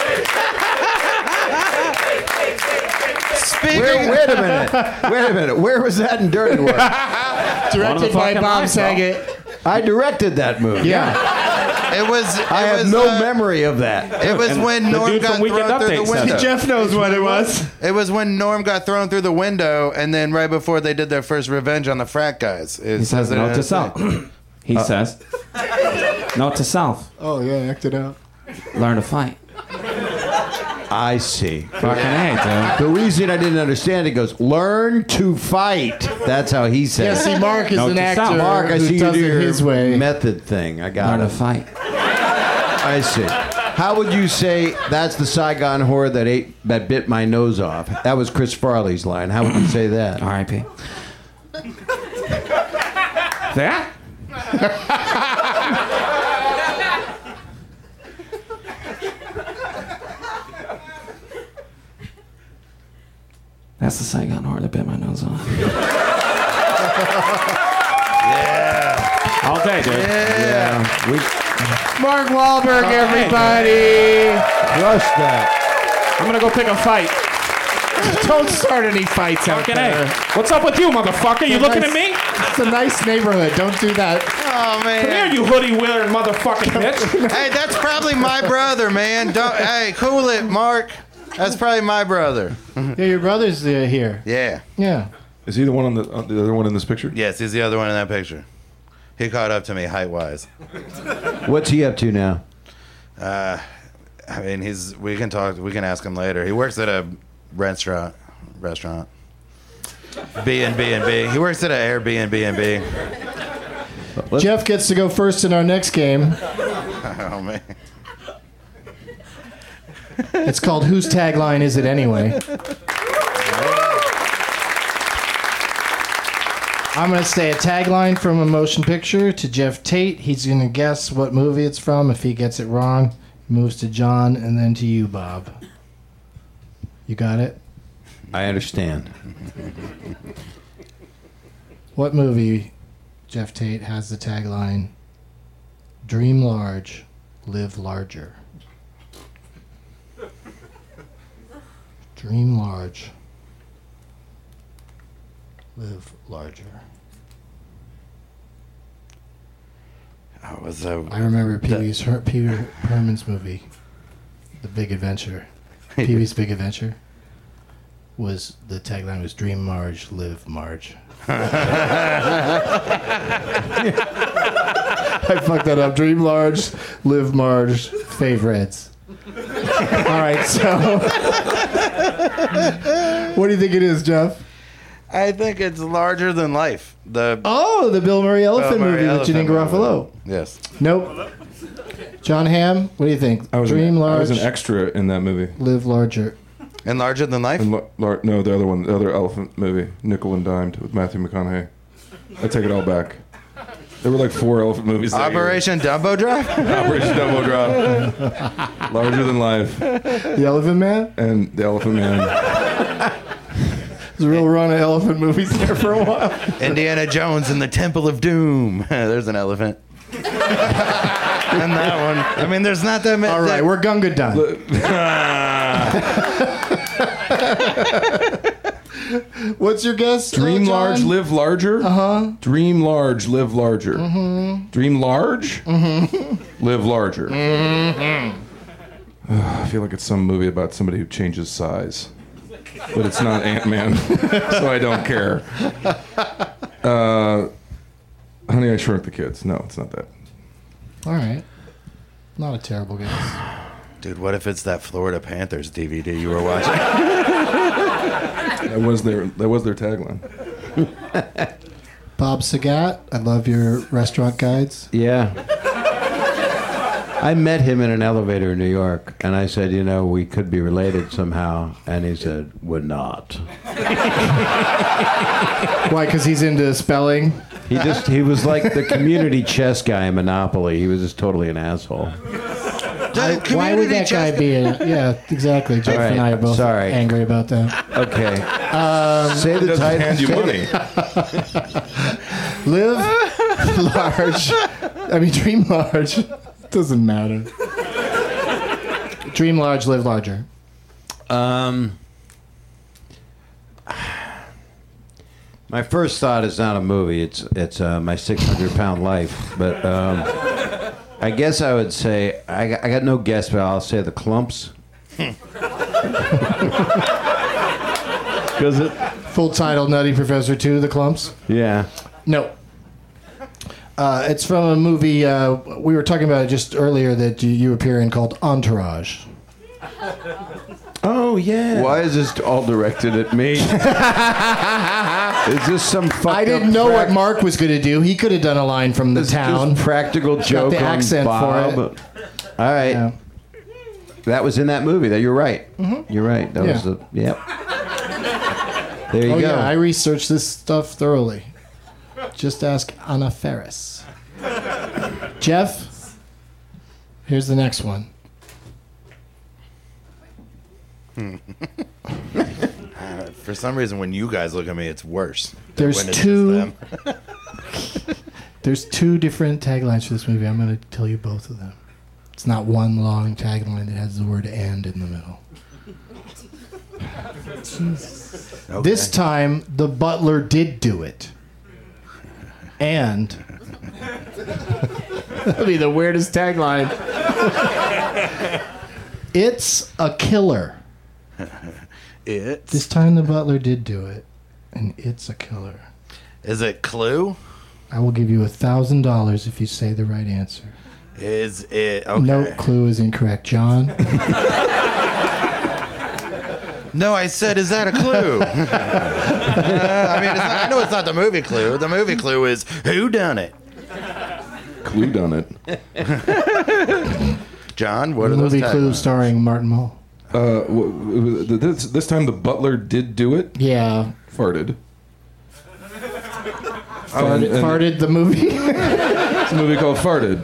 Speaker 10: Speaking
Speaker 9: Wait, wait a minute. Wait a minute. Where was that in Dirty Work?
Speaker 7: Directed by
Speaker 11: fucking
Speaker 7: Bob
Speaker 11: lines, bro.
Speaker 7: Saget.
Speaker 9: I directed that movie.
Speaker 7: Yeah.
Speaker 10: it was. It
Speaker 9: I have
Speaker 10: was,
Speaker 9: no
Speaker 10: uh,
Speaker 9: memory of that.
Speaker 10: It was
Speaker 11: And
Speaker 10: when
Speaker 11: the
Speaker 10: Norm
Speaker 11: dude
Speaker 10: got
Speaker 11: from Weekend
Speaker 10: thrown through
Speaker 11: Update
Speaker 10: the
Speaker 11: said
Speaker 10: window.
Speaker 11: that.
Speaker 7: Jeff knows what it was.
Speaker 10: It was when Norm got thrown through the window, and then right before they did their first revenge on the frat guys. It
Speaker 11: He says
Speaker 10: it
Speaker 11: note
Speaker 10: in
Speaker 11: to
Speaker 10: a
Speaker 11: self.
Speaker 10: thing.
Speaker 11: He says note to self.
Speaker 7: Oh yeah, act it out.
Speaker 11: Learn to fight.
Speaker 9: I see.
Speaker 11: Fucking A, dude.
Speaker 9: The reason I didn't understand it goes, learn to fight. That's how he
Speaker 7: Yeah,
Speaker 9: said
Speaker 7: see,
Speaker 9: it.
Speaker 7: Mark is
Speaker 11: Note
Speaker 7: an
Speaker 11: to
Speaker 7: actor
Speaker 11: self.
Speaker 9: Mark, I
Speaker 7: who
Speaker 9: see you
Speaker 7: does
Speaker 9: do
Speaker 7: it
Speaker 9: your
Speaker 7: his way.
Speaker 9: method thing. I got
Speaker 11: Learn to
Speaker 9: it.
Speaker 11: fight.
Speaker 9: I see. How would you say that's the Saigon whore that ate that bit my nose off? That was Chris Farley's line. How would you say that?
Speaker 11: R I P That? That's the Saigon whore that bit my nose off. Yeah. All day, dude.
Speaker 9: Yeah. We
Speaker 7: Mark Wahlberg,
Speaker 11: Oh,
Speaker 7: everybody.
Speaker 9: crushed that.
Speaker 11: I'm gonna go pick a fight.
Speaker 7: Don't start any fights out
Speaker 11: Fucking
Speaker 7: there.
Speaker 11: A. What's up with you, motherfucker? You looking at me?
Speaker 7: It's a nice neighborhood. Don't do that.
Speaker 10: Oh
Speaker 11: Come here,
Speaker 10: man.
Speaker 11: you hoodie wearing motherfucking bitch.
Speaker 10: Hey, that's probably my brother, man. Don't. Hey, cool it, Mark. That's probably my brother.
Speaker 7: Yeah, your brother's uh, here.
Speaker 10: Yeah.
Speaker 7: Yeah.
Speaker 8: Is he the one on the, on the other one in this picture?
Speaker 10: Yes, he's the other one in that picture. He caught up to me height wise.
Speaker 9: What's he up to now?
Speaker 10: Uh, I mean, he's. We can talk. We can ask him later. He works at a restaurant. Restaurant. B and B and B. He works at an Airbnb and B.
Speaker 7: Jeff gets to go first in our next game.
Speaker 10: Oh man.
Speaker 7: It's called Whose Tagline Is It Anyway? I'm going to say a tagline from a motion picture to Jeff Tate. He's going to guess what movie it's from. If he gets it wrong, he moves to John and then to you, Bob. You got it?
Speaker 9: I understand.
Speaker 7: What movie, Jeff Tate, has the tagline, Dream large, live larger. Dream large, live larger.
Speaker 10: Oh, was that,
Speaker 7: I remember Pee Wee's Her- Peter Herman's movie, The Big Adventure. Pee Wee's Big Adventure was the tagline was Dream Marge, live Marge. I fucked that up. Dream large, live Marge, favorites. All right, so what do you think it is, Jeff?
Speaker 10: I think it's larger than life. The
Speaker 7: Oh, the Bill Murray elephant
Speaker 10: Bill Murray
Speaker 7: movie with Janine
Speaker 10: elephant
Speaker 7: Garofalo.
Speaker 10: movie. Yes.
Speaker 7: Nope. John Hamm, what do you think?
Speaker 8: I was
Speaker 7: Dream
Speaker 8: an,
Speaker 7: large,
Speaker 8: I was an extra in that movie.
Speaker 7: live larger.
Speaker 10: And larger than life?
Speaker 8: And lar- lar- no, the other one, the other elephant movie, Nickel and Dimed with Matthew McConaughey. I take it all back. There were like four elephant movies. that year.
Speaker 10: Operation Dumbo Drop?
Speaker 8: Operation Dumbo Drop. Larger than life.
Speaker 7: The Elephant Man?
Speaker 8: And the Elephant Man.
Speaker 7: There's a real run of elephant movies there for a while.
Speaker 10: Indiana Jones and the Temple of Doom. There's an elephant. And that one. I mean, there's not that many.
Speaker 7: All right, we're Gunga done. What's your guess?
Speaker 8: Dream
Speaker 7: uh,
Speaker 8: large,
Speaker 7: John?
Speaker 8: live larger.
Speaker 7: Uh huh.
Speaker 8: Dream large, live larger.
Speaker 7: Mm-hmm.
Speaker 8: Dream large,
Speaker 7: Mm-hmm.
Speaker 8: live larger.
Speaker 7: Mm-hmm.
Speaker 8: I feel like it's some movie about somebody who changes size, but it's not Ant-Man, so I don't care. Uh, Honey, I Shrunk the Kids. No, it's not that.
Speaker 7: All right. Not a terrible guess.
Speaker 10: Dude, what if it's that Florida Panthers D V D you were watching?
Speaker 8: That was their that was their tagline.
Speaker 7: Bob Saget, I love your restaurant guides.
Speaker 9: Yeah. I met him in an elevator in New York, and I said, you know, we could be related somehow. And he said, we're not.
Speaker 7: Why? Because he's into spelling?
Speaker 9: He just, he was like the community chess guy in Monopoly. He was just totally an asshole.
Speaker 7: I, why would that guy be in it? Yeah, exactly. Jeff
Speaker 9: right,
Speaker 7: and I are both
Speaker 9: sorry.
Speaker 7: angry about that.
Speaker 9: Okay.
Speaker 7: Um,
Speaker 9: Say the
Speaker 8: Doesn't
Speaker 9: title.
Speaker 8: hand you money.
Speaker 7: Live large. I mean, dream large. Doesn't matter. Dream large, live larger.
Speaker 9: Um, my first thought is not a movie. It's it's uh, my six hundred pound life. But um, I guess I would say I got, I got no guess, but I'll say the Clumps. Because it
Speaker 7: Full title: Nutty Professor Two: The Clumps.
Speaker 9: yeah.
Speaker 7: No. Uh, it's from a movie uh, we were talking about it just earlier that you, you appear in called Entourage.
Speaker 9: Oh yeah.
Speaker 8: Why is this all directed at me?
Speaker 9: Is this some fucked
Speaker 7: I didn't
Speaker 9: up
Speaker 7: know
Speaker 9: prac-
Speaker 7: what Mark was going to do. He could have done a line from the
Speaker 9: This is
Speaker 7: town.
Speaker 9: just practical joke
Speaker 7: the
Speaker 9: on
Speaker 7: accent for
Speaker 9: Bob.
Speaker 7: it.
Speaker 9: All right.
Speaker 7: Yeah.
Speaker 9: That was in that movie. That you're right.
Speaker 7: Mm-hmm.
Speaker 9: You're right. That
Speaker 7: Yeah.
Speaker 9: was the yep. There you
Speaker 7: Oh
Speaker 9: go.
Speaker 7: yeah, I researched this stuff thoroughly. Just ask Anna Ferris. Jeff, here's the next one.
Speaker 10: For some reason, when you guys look at me, it's worse. than
Speaker 7: There's
Speaker 10: when it's
Speaker 7: two-
Speaker 10: just them.
Speaker 7: There's two different taglines for this movie. I'm going to tell you both of them. It's not one long tagline that has the word "and" in the middle.
Speaker 10: Okay.
Speaker 7: This time, the butler did do it. And that'd be the weirdest tagline. It's a killer.
Speaker 10: It's
Speaker 7: This time, the butler did do it, and it's a killer.
Speaker 10: is it Clue?
Speaker 7: I will give you a thousand dollars if you say the right answer.
Speaker 10: Is it okay?
Speaker 7: No, clue is incorrect, John.
Speaker 10: No, I said, is that a clue? uh, I mean, it's not, I know it's not the movie Clue. The movie Clue is Who Done It?
Speaker 8: Clue done it.
Speaker 10: John, what
Speaker 7: The
Speaker 10: are those
Speaker 7: movie Clue
Speaker 10: taglines?
Speaker 7: starring Martin Mull.
Speaker 8: Uh, w- w- this, this time the butler did do it.
Speaker 7: Yeah.
Speaker 8: Farted.
Speaker 7: Farted,
Speaker 8: and- and-
Speaker 7: farted the movie.
Speaker 8: It's a movie called Farted.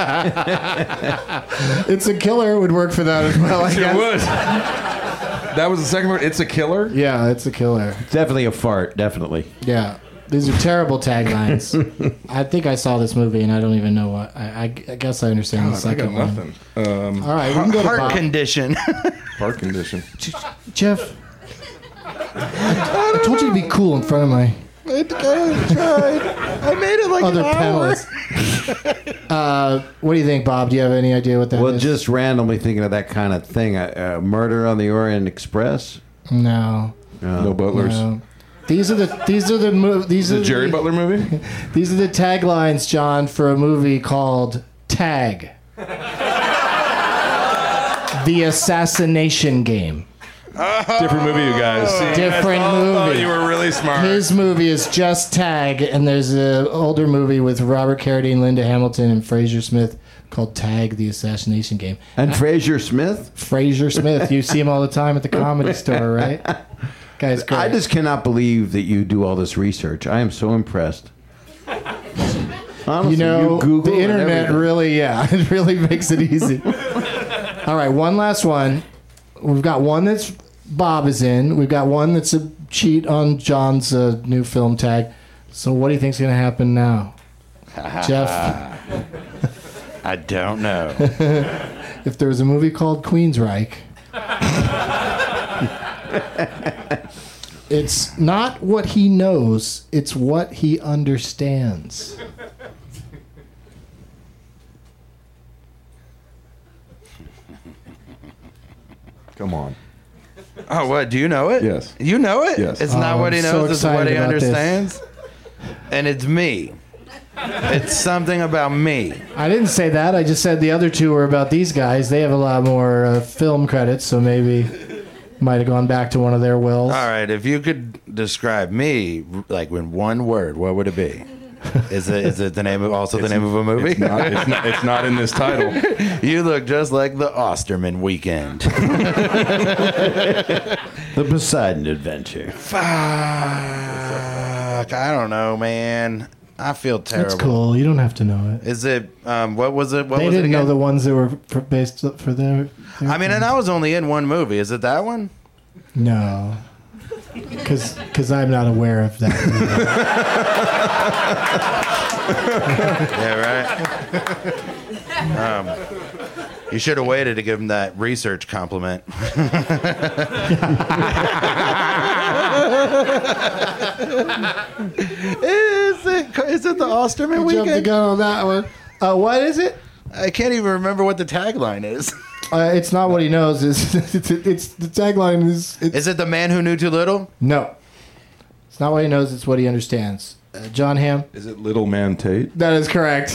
Speaker 7: It's a killer would work for that as well, I
Speaker 8: It
Speaker 7: guess.
Speaker 8: would. That was the second part. It's a killer.
Speaker 7: Yeah, it's a killer.
Speaker 9: Definitely a fart. Definitely.
Speaker 7: Yeah.
Speaker 5: These are terrible taglines. I think I saw this movie and I don't even know what. I, I, I guess I understand the
Speaker 8: God, I got
Speaker 5: second one.
Speaker 8: nothing. Um,
Speaker 5: All right, we can go to
Speaker 10: Heart
Speaker 5: Bob.
Speaker 10: condition.
Speaker 8: Heart condition.
Speaker 5: Jeff, I, I told you to be cool in front of my
Speaker 10: I tried. I made it like
Speaker 5: other
Speaker 10: an hour.
Speaker 5: panelists. uh, what do you think, Bob? Do you have any idea what that is?
Speaker 9: Well, just randomly thinking of that kind of thing. Uh, uh, Murder on the Orient Express.
Speaker 5: No.
Speaker 9: Uh,
Speaker 8: No butlers.
Speaker 5: No. These are the these are the mo- these
Speaker 8: The
Speaker 5: are
Speaker 8: Jerry
Speaker 5: the,
Speaker 8: Butler movie?
Speaker 5: These are the taglines, John, for a movie called Tag. The Assassination Game.
Speaker 8: Different movie, you guys. See,
Speaker 5: Different
Speaker 8: I thought-
Speaker 5: movie.
Speaker 8: thought you were really smart.
Speaker 5: His movie is just Tag, and there's an older movie with Robert Carradine, Linda Hamilton, and Fraser Smith called Tag: The Assassination Game.
Speaker 9: And Fraser Smith?
Speaker 5: Fraser Smith. You see him all the time at the Comedy Store, right? Guy's great.
Speaker 9: I just cannot believe that you do all this research. I am so impressed. Honestly,
Speaker 5: you know,
Speaker 9: Google
Speaker 5: the
Speaker 9: and
Speaker 5: internet
Speaker 9: everything.
Speaker 5: really, yeah, it really makes it easy. All right, one last one. We've got one that's Bob is in. We've got one that's a cheat on John's uh, new film Tag. So what do you think's going to happen now? Jeff?
Speaker 10: I don't know.
Speaker 5: If there was a movie called Queensryche, it's not what he knows, it's what he understands.
Speaker 8: Come on.
Speaker 10: Oh, what? Do you know it?
Speaker 8: Yes.
Speaker 10: You know it?
Speaker 8: Yes.
Speaker 10: It's not
Speaker 5: Oh,
Speaker 10: what he
Speaker 5: I'm so
Speaker 10: knows, it's what
Speaker 5: excited
Speaker 10: he
Speaker 5: about this.
Speaker 10: understands. And it's me. It's something about me.
Speaker 5: I didn't say that. I just said the other two were about these guys. They have a lot more uh, film credits, so maybe might have gone back to one of their wills.
Speaker 10: All right, if you could describe me like in one word, what would it be? Is it is it the name of also the name of a movie?
Speaker 8: It's not, it's not, it's not in this title.
Speaker 10: You look just like the Osterman Weekend.
Speaker 9: The Poseidon Adventure.
Speaker 10: Fuck, I don't know, man. I feel terrible.
Speaker 5: That's cool. You don't have to know it.
Speaker 10: Is it? Um, what was it? What
Speaker 5: They
Speaker 10: was
Speaker 5: didn't
Speaker 10: it
Speaker 5: know
Speaker 10: again?
Speaker 5: the ones that were for, based for their, their.
Speaker 10: I mean, and I was only in one movie. Is it that one?
Speaker 5: No. Because I'm not aware of that.
Speaker 10: Yeah, right. Um, you should have waited to give him that research compliment. is it? Is it the Osterman
Speaker 5: Jumped the
Speaker 10: Weekend?
Speaker 5: gun on that one. Uh, what is it?
Speaker 10: I can't even remember what the tagline is.
Speaker 5: Uh, it's not what he knows. It's, it's, it's the tagline is. It's,
Speaker 10: Is it the man who knew too little?
Speaker 5: no. It's not what he knows. It's what he understands. Uh, John Hamm.
Speaker 8: Is it Little Man Tate?
Speaker 5: That is correct.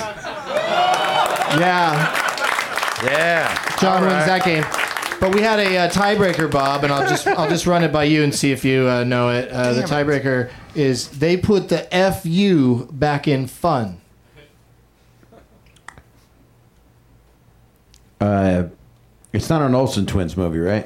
Speaker 5: Yeah.
Speaker 10: Yeah.
Speaker 5: John
Speaker 10: All
Speaker 5: wins
Speaker 10: right.
Speaker 5: that game. But we had a uh, tiebreaker, Bob, and I'll just I'll just run it by you and see if you uh, know it. Uh, the tiebreaker is they put the F U back in fun.
Speaker 9: Uh, it's not an Olsen Twins movie, right?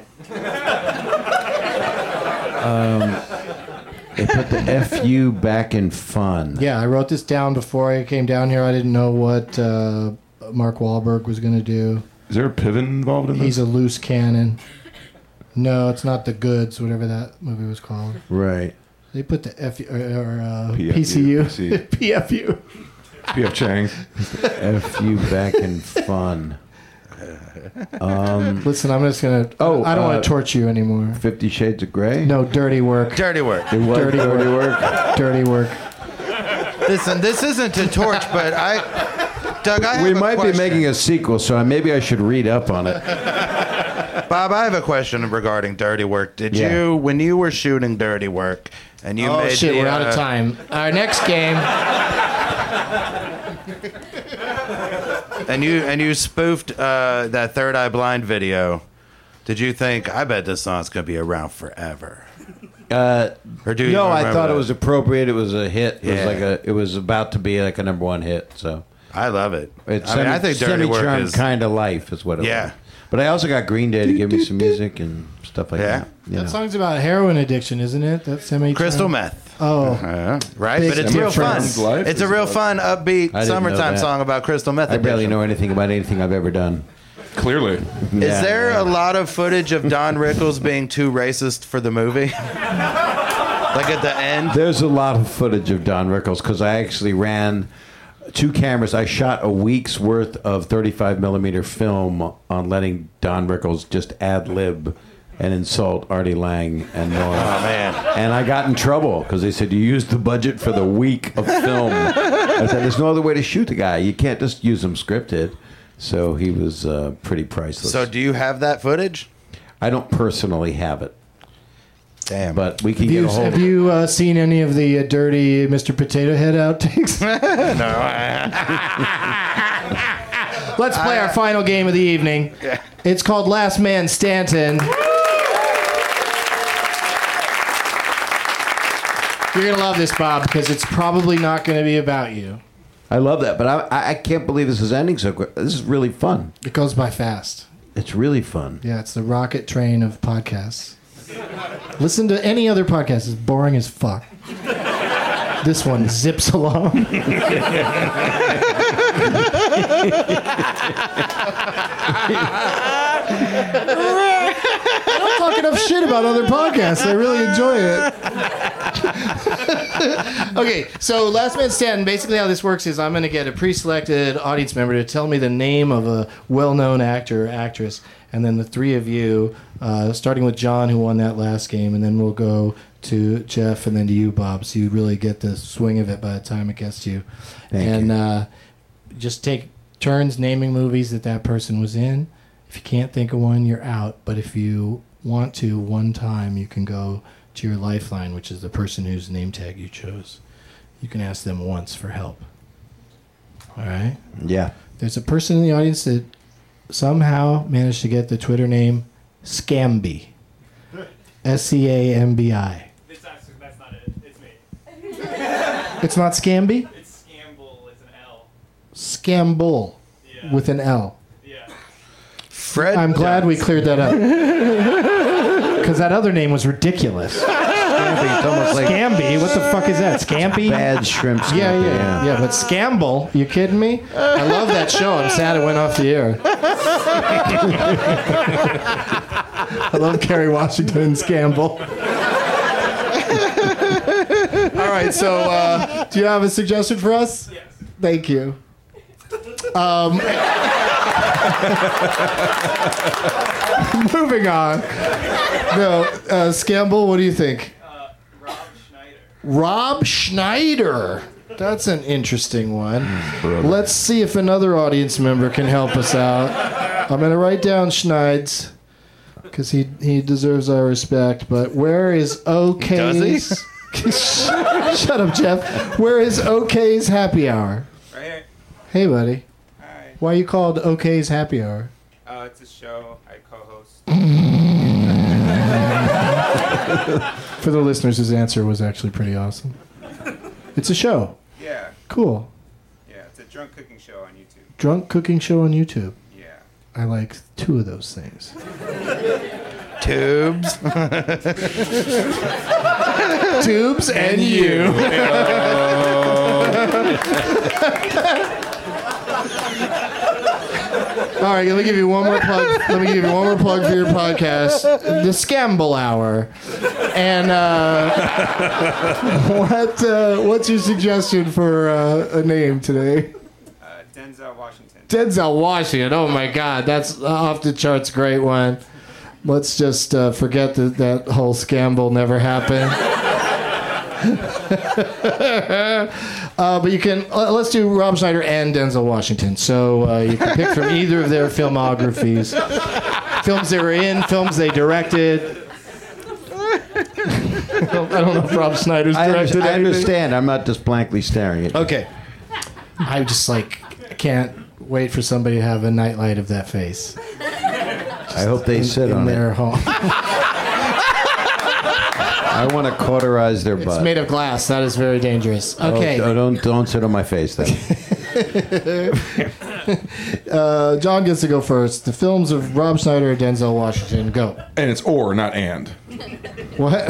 Speaker 9: um, they put the F U back in fun.
Speaker 5: Yeah, I wrote this down before I came down here. I didn't know what uh, Mark Wahlberg was going to do.
Speaker 8: Is there a pivot involved in this?
Speaker 5: He's a loose cannon. No, it's not The Goods, whatever that movie was called.
Speaker 9: Right.
Speaker 5: They put the F U or, or uh,
Speaker 8: P F U,
Speaker 5: P C U,
Speaker 8: see.
Speaker 5: P F U.
Speaker 8: P F Chang's.
Speaker 9: F U back in fun. Um,
Speaker 5: Listen, I'm just gonna.
Speaker 9: Oh,
Speaker 5: I don't
Speaker 9: uh,
Speaker 5: want to torture you anymore.
Speaker 9: Fifty Shades of Grey?
Speaker 5: No, dirty work.
Speaker 10: Dirty work.
Speaker 9: It was
Speaker 5: Dirty
Speaker 9: dirty,
Speaker 5: work.
Speaker 9: work.
Speaker 5: Dirty work.
Speaker 10: Listen, this isn't to torch, but I, Doug, I have
Speaker 9: We
Speaker 10: a
Speaker 9: might
Speaker 10: question.
Speaker 9: be making a sequel, so maybe I should read up on it.
Speaker 10: Bob, I have a question regarding Dirty Work. Did
Speaker 9: Yeah.
Speaker 10: you, when you were shooting Dirty Work, and you
Speaker 5: Oh
Speaker 10: made
Speaker 5: shit,
Speaker 10: the,
Speaker 5: we're out of
Speaker 10: uh,
Speaker 5: time. Our next game.
Speaker 10: and you and you spoofed uh, that Third Eye Blind video, did you think, I bet this song's gonna be around forever?
Speaker 9: Uh,
Speaker 10: Or do you
Speaker 9: no, I
Speaker 10: remember
Speaker 9: thought
Speaker 10: that?
Speaker 9: it was appropriate. It was a hit. It
Speaker 10: Yeah.
Speaker 9: was like a. It was about to be like a number one hit. So
Speaker 10: I love it.
Speaker 9: it's
Speaker 10: I mean, I think Dirty Work is.
Speaker 9: kind of life is what it
Speaker 10: Yeah.
Speaker 9: was. But I also got Green Day to give me some music and stuff like
Speaker 10: Yeah.
Speaker 9: that. You
Speaker 5: That
Speaker 9: know.
Speaker 5: song's about heroin addiction, isn't it? That's semi
Speaker 10: Crystal meth.
Speaker 5: Oh,
Speaker 10: Uh, right?
Speaker 5: Big
Speaker 10: But it's real fun.
Speaker 5: difference.
Speaker 8: Life
Speaker 10: It's a
Speaker 8: is
Speaker 10: real
Speaker 8: about-
Speaker 10: fun, upbeat
Speaker 9: I didn't know
Speaker 10: summertime
Speaker 9: that.
Speaker 10: song about crystal meth.
Speaker 9: I barely
Speaker 10: addiction.
Speaker 9: know anything about anything I've ever done.
Speaker 8: Clearly.
Speaker 10: Is
Speaker 9: Yeah.
Speaker 10: there a lot of footage of Don Rickles being too racist for the movie? Like at the end?
Speaker 9: There's a lot of footage of Don Rickles because I actually ran two cameras. I shot a week's worth of thirty-five millimeter film on letting Don Rickles just ad lib and insult Artie Lang and Nora.
Speaker 10: Oh, man.
Speaker 9: And I got in trouble because they said, you used the budget for the week of film. I said, there's no other way to shoot the guy. You can't just use him scripted. So he was uh, pretty priceless.
Speaker 10: So do you have that footage?
Speaker 9: I don't personally have it.
Speaker 10: Damn.
Speaker 9: But we can
Speaker 5: Have
Speaker 9: get
Speaker 5: you,
Speaker 9: a hold
Speaker 5: have
Speaker 9: of it.
Speaker 5: you uh, seen any of the uh, dirty Mister Potato Head outtakes?
Speaker 10: No.
Speaker 5: Let's play our final game of the evening. It's called Last Man Stanton. You're going to love this, Bob, because it's probably not going to be about you.
Speaker 9: I love that, but I, I can't believe this is ending so quick. This is really fun.
Speaker 5: It goes by fast.
Speaker 9: It's really fun.
Speaker 5: Yeah, it's the rocket train of podcasts. Listen to any other podcast. It's boring as fuck. This one zips along. I don't talk enough shit about other podcasts. I really enjoy it. Okay, so Last Man Stanton, basically how this works is I'm going to get a pre-selected audience member to tell me the name of a well-known actor or actress, and then the three of you, uh, starting with John, who won that last game, and then we'll go to Jeff and then to you, Bob, so you really get the swing of it by the time it gets to you.
Speaker 9: Thank
Speaker 5: and
Speaker 9: you.
Speaker 5: Uh, just take turns naming movies that that person was in. If you can't think of one, you're out. But if you want to, one time, you can go to your lifeline, which is the person whose name tag you chose. You can ask them once for help. All right?
Speaker 9: Yeah.
Speaker 5: There's a person in the audience that somehow managed to get the Twitter name Scamby. S C A M B I.
Speaker 12: That's not it. It's me.
Speaker 5: It's not Scamby?
Speaker 12: It's Scamble. It's an L.
Speaker 5: Scambull.
Speaker 12: Yeah.
Speaker 5: With an L.
Speaker 12: Yeah.
Speaker 10: Fred.
Speaker 5: I'm glad we cleared that up. Because that other name was ridiculous.
Speaker 9: Scampi, it's almost like
Speaker 5: Scamby? What the fuck is that? Scampy?
Speaker 9: bad shrimp scampi.
Speaker 5: Yeah, yeah, yeah. But Scamble, you kidding me? I love that show. I'm sad it went off the air. I love Kerry Washington and Scamble. All right, so uh, do you have a suggestion for us?
Speaker 12: Yes.
Speaker 5: Thank you. Um, moving on. No, uh, Scamble, what do you think?
Speaker 12: Uh, Rob Schneider.
Speaker 5: Rob Schneider. That's an interesting one. Let's see if another audience member can help us out. I'm going to write down Schneids because he, he deserves our respect. But where is OK's?
Speaker 10: Does
Speaker 5: Shut up, Jeff. Where is OK's Happy Hour?
Speaker 12: Right here.
Speaker 5: Hey, buddy.
Speaker 12: Hi.
Speaker 5: Why are you called OK's Happy Hour?
Speaker 12: Uh, it's a show I co-host.
Speaker 5: For the listeners, his answer was actually pretty awesome. It's a show.
Speaker 12: Yeah.
Speaker 5: Cool.
Speaker 12: Yeah. It's a drunk cooking show on YouTube.
Speaker 5: Drunk cooking show on YouTube.
Speaker 12: Yeah.
Speaker 5: I like two of those things.
Speaker 10: Tubes.
Speaker 5: Tubes and you. All right, let me give you one more plug. Let me give you one more plug for your podcast, the Scamble Hour. And uh, what uh, what's your suggestion for uh, a name today?
Speaker 12: Uh, Denzel Washington.
Speaker 5: Denzel Washington. Oh my God, that's off the charts. Great one. Let's just uh, forget that that whole Scamble never happened. uh, but you can uh, let's do Rob Schneider and Denzel Washington. So uh, you can pick from either of their filmographies, films they were in, films they directed. I don't know if Rob Schneider's
Speaker 9: I,
Speaker 5: directed
Speaker 9: I
Speaker 5: anything.
Speaker 9: understand. I'm not just blankly staring at you.
Speaker 5: Okay. I just like I can't wait for somebody to have a nightlight of that face.
Speaker 9: I hope they
Speaker 5: in,
Speaker 9: sit
Speaker 5: in
Speaker 9: on
Speaker 5: their
Speaker 9: it.
Speaker 5: home.
Speaker 9: I want to cauterize their
Speaker 5: It's
Speaker 9: butt.
Speaker 5: made of glass. That is very dangerous. Okay.
Speaker 9: Oh, don't don't sit on my face then.
Speaker 5: uh, John gets to go first. The films of Rob Schneider or Denzel Washington. Go.
Speaker 8: And it's or, not and.
Speaker 5: What?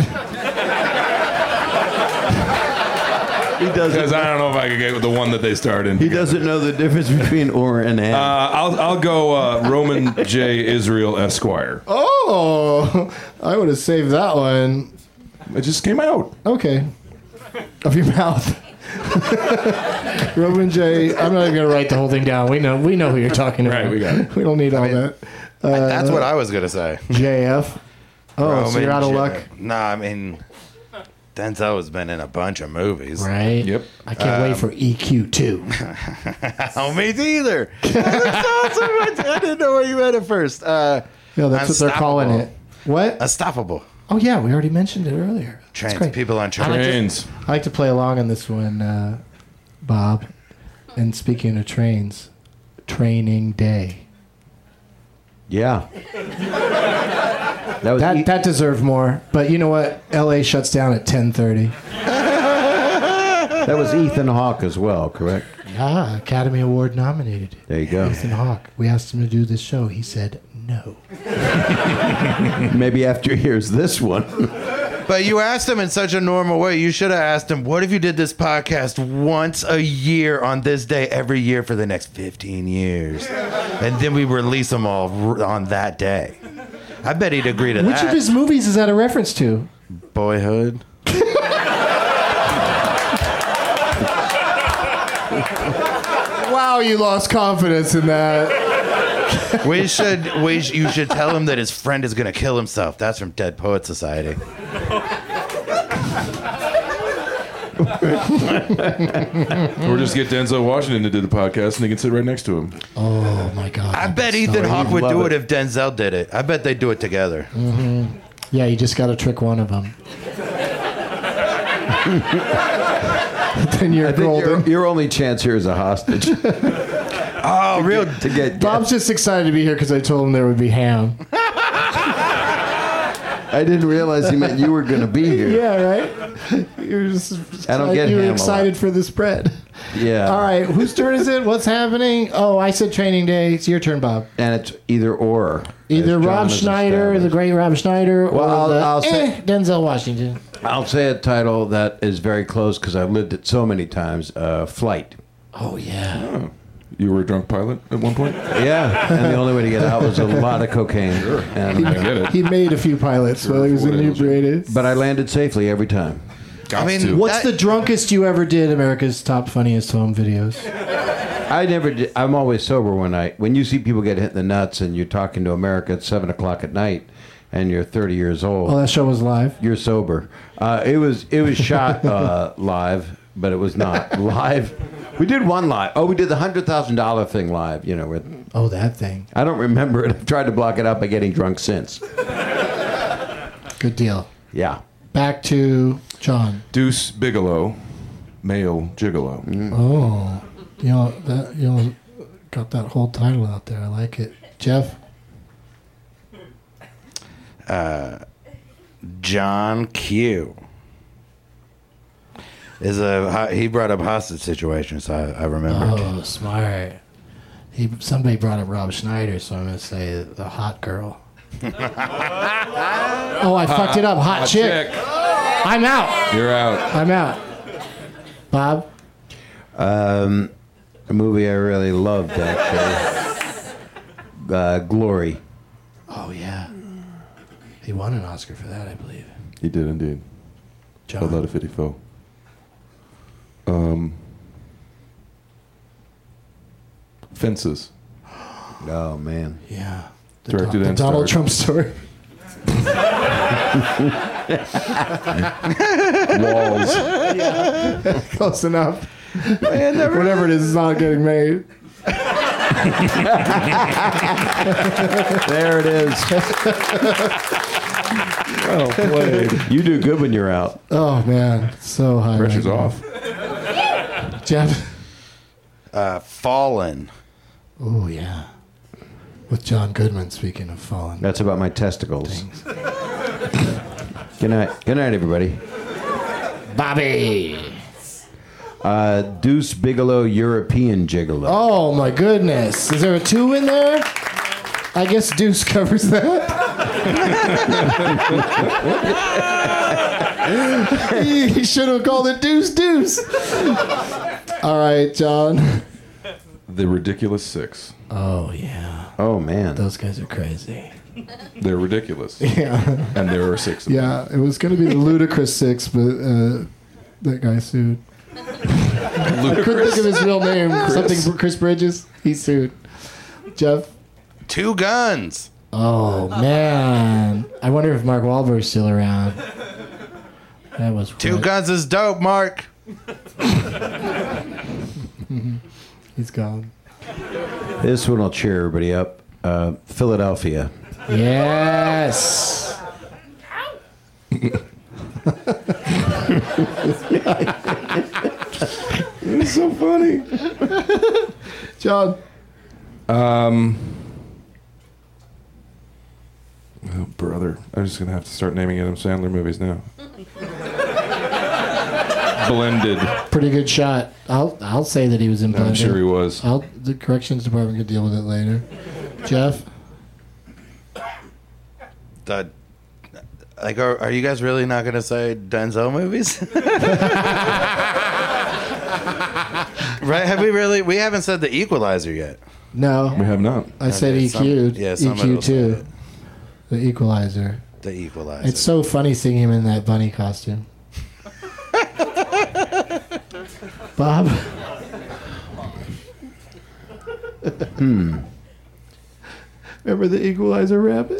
Speaker 9: He doesn't.
Speaker 8: Because I don't know if I could get with the one that they starred in.
Speaker 9: He doesn't know the difference between or and and.
Speaker 8: Uh, I'll I'll go uh, Roman J. Israel Esquire.
Speaker 5: Oh, I would have saved that one.
Speaker 8: It just came out.
Speaker 7: Okay. Of your mouth. Roman J. I'm not even gonna write the whole thing down. We know we know who you're talking about.
Speaker 8: Right, we got it.
Speaker 7: We don't need all that. Uh,
Speaker 10: That's what I was gonna say.
Speaker 7: J F. Oh, so you're out of
Speaker 10: J-
Speaker 7: luck.
Speaker 10: Nah, I mean, Denzel has been in a bunch of movies.
Speaker 7: Right.
Speaker 8: Yep.
Speaker 7: I can't wait for E Q two.
Speaker 10: Oh, me neither. I didn't know where you went at first. Uh,
Speaker 7: No, that's what they're calling it. What?
Speaker 10: Unstoppable.
Speaker 7: Oh yeah, we already mentioned it earlier. That's
Speaker 10: Trains.
Speaker 7: great.
Speaker 10: People on
Speaker 7: I like to-
Speaker 8: Trains.
Speaker 7: I like to play along on this one, uh, Bob. And speaking of trains, training day.
Speaker 9: Yeah. That was
Speaker 7: That
Speaker 9: e-
Speaker 7: that deserved more. But you know what? L A shuts down at ten thirty.
Speaker 9: that was Ethan Hawke as well, correct?
Speaker 7: Yeah, Academy Award nominated.
Speaker 9: There you go.
Speaker 7: Ethan Hawke. We asked him to do this show. He said no.
Speaker 9: Maybe after he hears this one.
Speaker 10: But you asked him in such a normal way. You should have asked him, what if you did this podcast once a year on this day every year for the next fifteen years? And then we release them all r- on that day. I bet he'd agree to
Speaker 7: Which
Speaker 10: that.
Speaker 7: of his movies is that a reference to?
Speaker 10: Boyhood.
Speaker 7: Wow, you lost confidence in that.
Speaker 10: We should, we sh- you should tell him that his friend is going to kill himself. That's from Dead Poet Society.
Speaker 8: Or just get Denzel Washington to do the podcast and they can sit right next to him.
Speaker 7: Oh my God.
Speaker 10: I bet Ethan Hawke would do it if Denzel did it. I bet they'd do it together.
Speaker 7: hmm Yeah, you just got to trick one of them. Then you're
Speaker 9: I think
Speaker 7: golden.
Speaker 9: your, your only chance here is a hostage.
Speaker 10: Oh, real.
Speaker 9: to get
Speaker 7: Bob's just excited to be here because I told him there would be ham.
Speaker 9: I didn't realize he meant you were going to be here.
Speaker 7: Yeah, right. You're just.
Speaker 9: I don't
Speaker 7: like
Speaker 9: get
Speaker 7: you were
Speaker 9: ham a
Speaker 7: excited
Speaker 9: lot.
Speaker 7: for the spread.
Speaker 9: Yeah.
Speaker 7: All right, whose turn is it? What's happening? Oh, I said training day. It's your turn, Bob.
Speaker 9: And it's either or.
Speaker 7: Either
Speaker 9: as John
Speaker 7: Rob
Speaker 9: has
Speaker 7: Schneider, the
Speaker 9: established.
Speaker 7: great Rob Schneider,
Speaker 9: Well,
Speaker 7: or
Speaker 9: I'll-
Speaker 7: the,
Speaker 9: I'll say-
Speaker 7: eh, Denzel Washington.
Speaker 9: I'll say a title that is very close because I've lived it so many times. Uh, Flight.
Speaker 7: Oh yeah.
Speaker 8: Oh. You were a drunk pilot at one point?
Speaker 9: Yeah, and the only way to get out was a lot of cocaine. And,
Speaker 8: I get it.
Speaker 7: He made a few pilots while he was inebriated.
Speaker 9: But I landed safely every time.
Speaker 8: Got
Speaker 10: I mean,
Speaker 8: to.
Speaker 7: What's
Speaker 10: that-
Speaker 7: the drunkest you ever did? America's Top Funniest Home Videos.
Speaker 9: I never did. I'm always sober when I. When you see people get hit in the nuts and you're talking to America at seven o'clock at night, and you're thirty years old.
Speaker 7: Oh, that show was live.
Speaker 9: You're sober. Uh, it was it was shot uh, live, but it was not live. We did one live. Oh, we did the hundred thousand dollar thing live. You know, with
Speaker 7: Oh, that thing.
Speaker 9: I don't remember it. I've tried to block it out by getting drunk since.
Speaker 7: Good deal.
Speaker 9: Yeah.
Speaker 7: Back to John.
Speaker 8: Deuce Bigelow, male gigolo.
Speaker 7: Oh, you know that you know got that whole title out there. I like it. Jeff.
Speaker 10: Uh, John Q. Is a he brought up hostage situation, so I, I remember.
Speaker 7: Oh, smart. He somebody brought up Rob Schneider, so I'm gonna say the hot girl. Oh, I fucked it up. Hot,
Speaker 8: Hot
Speaker 7: chick.
Speaker 8: chick.
Speaker 7: I'm out.
Speaker 8: You're out.
Speaker 7: I'm out. Bob.
Speaker 9: Um, a movie I really loved actually. Uh, Glory.
Speaker 7: Oh yeah. He won an Oscar for that, I believe.
Speaker 8: He did indeed.
Speaker 7: John.
Speaker 8: A lot of fifty foe. Um, Fences.
Speaker 9: Oh man.
Speaker 7: Yeah. The,
Speaker 8: Directed
Speaker 7: the
Speaker 8: and
Speaker 7: Donald
Speaker 8: starred.
Speaker 7: Trump story.
Speaker 8: Walls.
Speaker 7: Close enough. Whatever it is, it's not getting made.
Speaker 9: There it is.
Speaker 8: Oh, played.
Speaker 9: You do good when you're out.
Speaker 7: Oh man, so high.
Speaker 8: Pressure's
Speaker 7: right now.
Speaker 8: off.
Speaker 7: Jeff.
Speaker 10: Uh, Fallen.
Speaker 7: Oh yeah. With John Goodman. Speaking of fallen.
Speaker 9: That's about my testicles. Good night. Good night, everybody.
Speaker 7: Bobby.
Speaker 9: Uh, Deuce Bigelow, European Gigolo.
Speaker 7: Oh my goodness. Is there a two in there? I guess Deuce covers that. he, he should have called it Deuce Deuce. All right, John.
Speaker 8: The Ridiculous Six.
Speaker 7: Oh yeah.
Speaker 9: Oh man.
Speaker 7: Those guys are crazy.
Speaker 8: They're ridiculous.
Speaker 7: Yeah.
Speaker 8: And there are six of them.
Speaker 7: Yeah, it was going to be the Ludicrous Six, but uh, that guy sued. I couldn't think of his real name.
Speaker 8: Chris?
Speaker 7: Something Chris Bridges. He sued. Jeff?
Speaker 10: Two guns.
Speaker 5: Oh, man. I wonder if Mark Wahlberg's still around. That was
Speaker 10: Two
Speaker 5: right.
Speaker 10: guns is dope, Mark.
Speaker 7: He's gone.
Speaker 9: This one will cheer everybody up. Uh, Philadelphia.
Speaker 5: Yes.
Speaker 8: It's so funny.
Speaker 7: John?
Speaker 8: Um, oh, brother. I'm just going to have to start naming Adam Sandler movies now. Blended.
Speaker 5: Pretty good shot. I'll I'll say that he was in Blended.
Speaker 8: I'm sure he was.
Speaker 5: I'll, the corrections department could deal with it later. Jeff?
Speaker 10: The, like, are, are you guys really not going to say Denzel movies? Right? Have we really? We haven't said The Equalizer yet.
Speaker 5: No.
Speaker 8: We have not.
Speaker 5: I said
Speaker 10: Okay,
Speaker 5: E
Speaker 10: some-
Speaker 5: Q'd.
Speaker 10: yeah, somebody
Speaker 5: E Q
Speaker 10: will say
Speaker 5: too.
Speaker 10: it.
Speaker 5: The Equalizer.
Speaker 10: The Equalizer.
Speaker 5: It's so funny seeing him in that bunny costume. Bob?
Speaker 9: Hmm.
Speaker 7: Remember the Equalizer rabbit?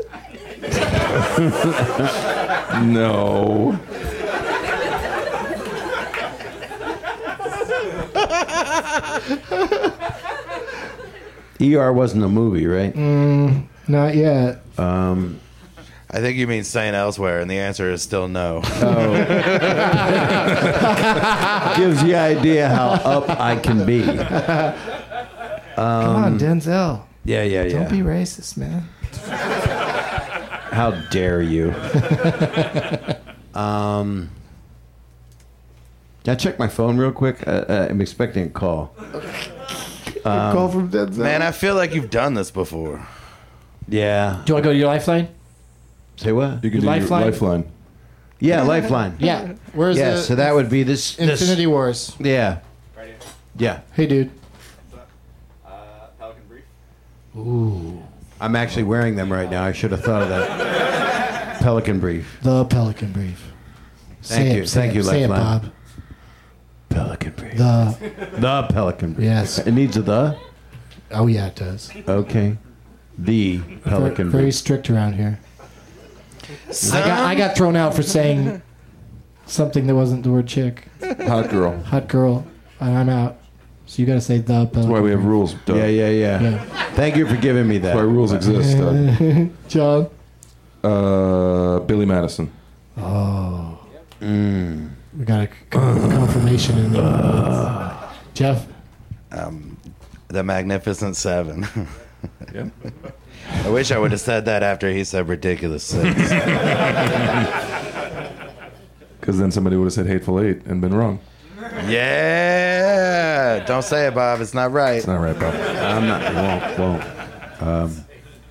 Speaker 8: No.
Speaker 9: E R wasn't a movie, right?
Speaker 5: Mm, not yet.
Speaker 9: Um,
Speaker 10: I think you mean Saint Elsewhere, and the answer is still no.
Speaker 9: gives you idea how up I can be. Um,
Speaker 7: Come on, Denzel.
Speaker 9: Yeah, yeah, yeah.
Speaker 7: Don't be racist, man.
Speaker 9: How dare you? um, can I check my phone real quick? Uh, uh, I'm expecting a call. Um,
Speaker 7: Call from Denzel.
Speaker 10: Man, I feel like you've done this before.
Speaker 9: Yeah.
Speaker 5: Do you want to go to your Lifeline?
Speaker 9: Say what?
Speaker 8: You can
Speaker 5: Your
Speaker 8: do
Speaker 5: Lifeline?
Speaker 8: your Lifeline.
Speaker 9: Yeah, Lifeline.
Speaker 5: Yeah. Where's
Speaker 9: yeah,
Speaker 5: the
Speaker 9: so that would be this. this
Speaker 5: Infinity Wars?
Speaker 9: Yeah. Yeah.
Speaker 5: Hey, dude.
Speaker 12: Pelican Brief.
Speaker 5: Ooh.
Speaker 9: I'm actually wearing them right now. I should have thought of that. Pelican Brief.
Speaker 5: The Pelican Brief.
Speaker 9: Thank
Speaker 5: Say
Speaker 9: you.
Speaker 5: It, say
Speaker 9: Thank
Speaker 5: it,
Speaker 9: you,
Speaker 5: say it,
Speaker 9: Lifeline.
Speaker 5: Bob.
Speaker 9: Pelican Brief.
Speaker 5: The.
Speaker 9: The Pelican Brief.
Speaker 5: Yes.
Speaker 9: It needs a the?
Speaker 5: Oh, yeah, it does.
Speaker 9: Okay. The Pelican
Speaker 5: Very
Speaker 9: Brief.
Speaker 5: strict around here. I got, I got thrown out for saying something that wasn't the word chick.
Speaker 8: Hot girl.
Speaker 5: Hot girl. And I'm out. So you got to say the Pelican.
Speaker 8: That's why we have rules, Doug.
Speaker 9: Yeah, yeah, yeah,
Speaker 5: Yeah.
Speaker 9: Thank you for giving me that.
Speaker 8: That's why rules exist, Doug.
Speaker 7: John?
Speaker 8: Uh, Billy Madison.
Speaker 5: Oh.
Speaker 9: Mm.
Speaker 5: We got a con- confirmation in there. Jeff?
Speaker 10: Um, the Magnificent Seven.
Speaker 8: Yep.
Speaker 10: I wish I would have said that after he said ridiculous six.
Speaker 8: Because then somebody would have said Hateful Eight and been wrong.
Speaker 10: Yeah. Don't say it, Bob. It's not right.
Speaker 8: It's not right, Bob.
Speaker 9: I'm not. Won't. Won't. Um,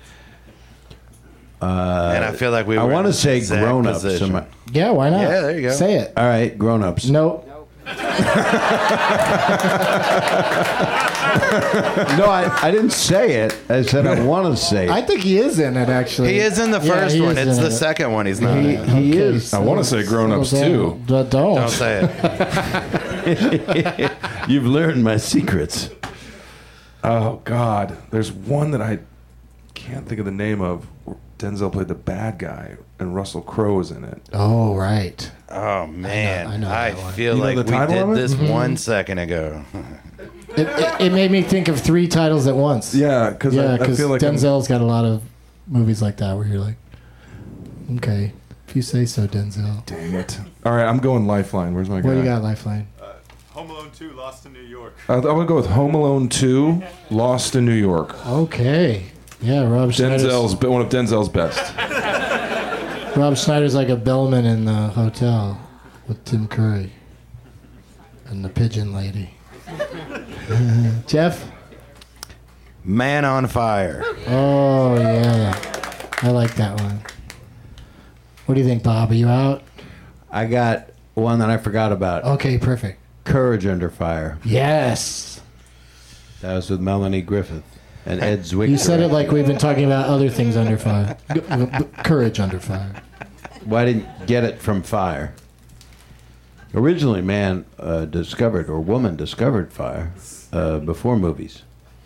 Speaker 9: uh,
Speaker 10: And I feel like we
Speaker 9: I
Speaker 10: were
Speaker 9: want
Speaker 10: in
Speaker 9: to say
Speaker 10: exact
Speaker 9: grown-ups.
Speaker 10: position.
Speaker 9: Am I-
Speaker 5: Yeah, why not?
Speaker 10: Yeah, there you go.
Speaker 5: Say it.
Speaker 9: All right, grown-ups.
Speaker 5: Nope.
Speaker 9: No, I, I didn't say it. I said I want to say it.
Speaker 5: I think he is in it, actually.
Speaker 10: He is in the
Speaker 5: Yeah,
Speaker 10: first
Speaker 5: he
Speaker 10: one.
Speaker 5: is
Speaker 10: It's
Speaker 5: in
Speaker 10: the
Speaker 5: it.
Speaker 10: second one. He's not.
Speaker 9: He,
Speaker 10: in.
Speaker 9: he
Speaker 5: Okay,
Speaker 9: is.
Speaker 8: I want to say grown-ups
Speaker 5: settle
Speaker 8: too.
Speaker 5: down. Don't.
Speaker 10: Don't say it.
Speaker 9: You've learned my secrets.
Speaker 8: Oh God, there's one that I can't think of the name of. Where Denzel played the bad guy, and Russell Crowe is in it.
Speaker 5: Oh, right.
Speaker 10: Oh man,
Speaker 5: I know
Speaker 10: I,
Speaker 5: that one.
Speaker 10: feel
Speaker 8: You know
Speaker 10: like
Speaker 8: the
Speaker 10: we
Speaker 8: title
Speaker 10: did
Speaker 8: of it?
Speaker 10: this
Speaker 5: Mm-hmm.
Speaker 10: one second ago.
Speaker 5: It, it, it made me think of three titles at once.
Speaker 8: Yeah, because
Speaker 5: Yeah,
Speaker 8: I, I
Speaker 5: because
Speaker 8: feel like I'm-
Speaker 5: Denzel's got a lot of movies like that where you're like, okay, if you say so, Denzel.
Speaker 8: Dang it! All right, I'm going Lifeline. Where's my guy?
Speaker 5: What do you got, Lifeline?
Speaker 12: Home Alone two, Lost in New York.
Speaker 8: Uh, I'm gonna go with Home Alone two, Lost in New York.
Speaker 5: Okay. Yeah, Rob Schneider's,
Speaker 8: Denzel's be- one of Denzel's best.
Speaker 5: Rob Schneider's like a bellman in the hotel with Tim Curry and the pigeon lady. Jeff?
Speaker 10: Man on Fire.
Speaker 5: Oh, yeah. I like that one. What do you think, Bob? Are you out?
Speaker 9: I got one that I forgot about.
Speaker 5: Okay, perfect.
Speaker 9: Courage Under Fire.
Speaker 5: Yes.
Speaker 9: That was with Melanie Griffith. And Ed Zwick.
Speaker 5: You said it
Speaker 9: directed
Speaker 5: like we've been talking about other things under fire. G- g- Courage under fire.
Speaker 9: Well, I didn't get it from fire. Originally, man uh, discovered, or woman discovered fire uh, before movies.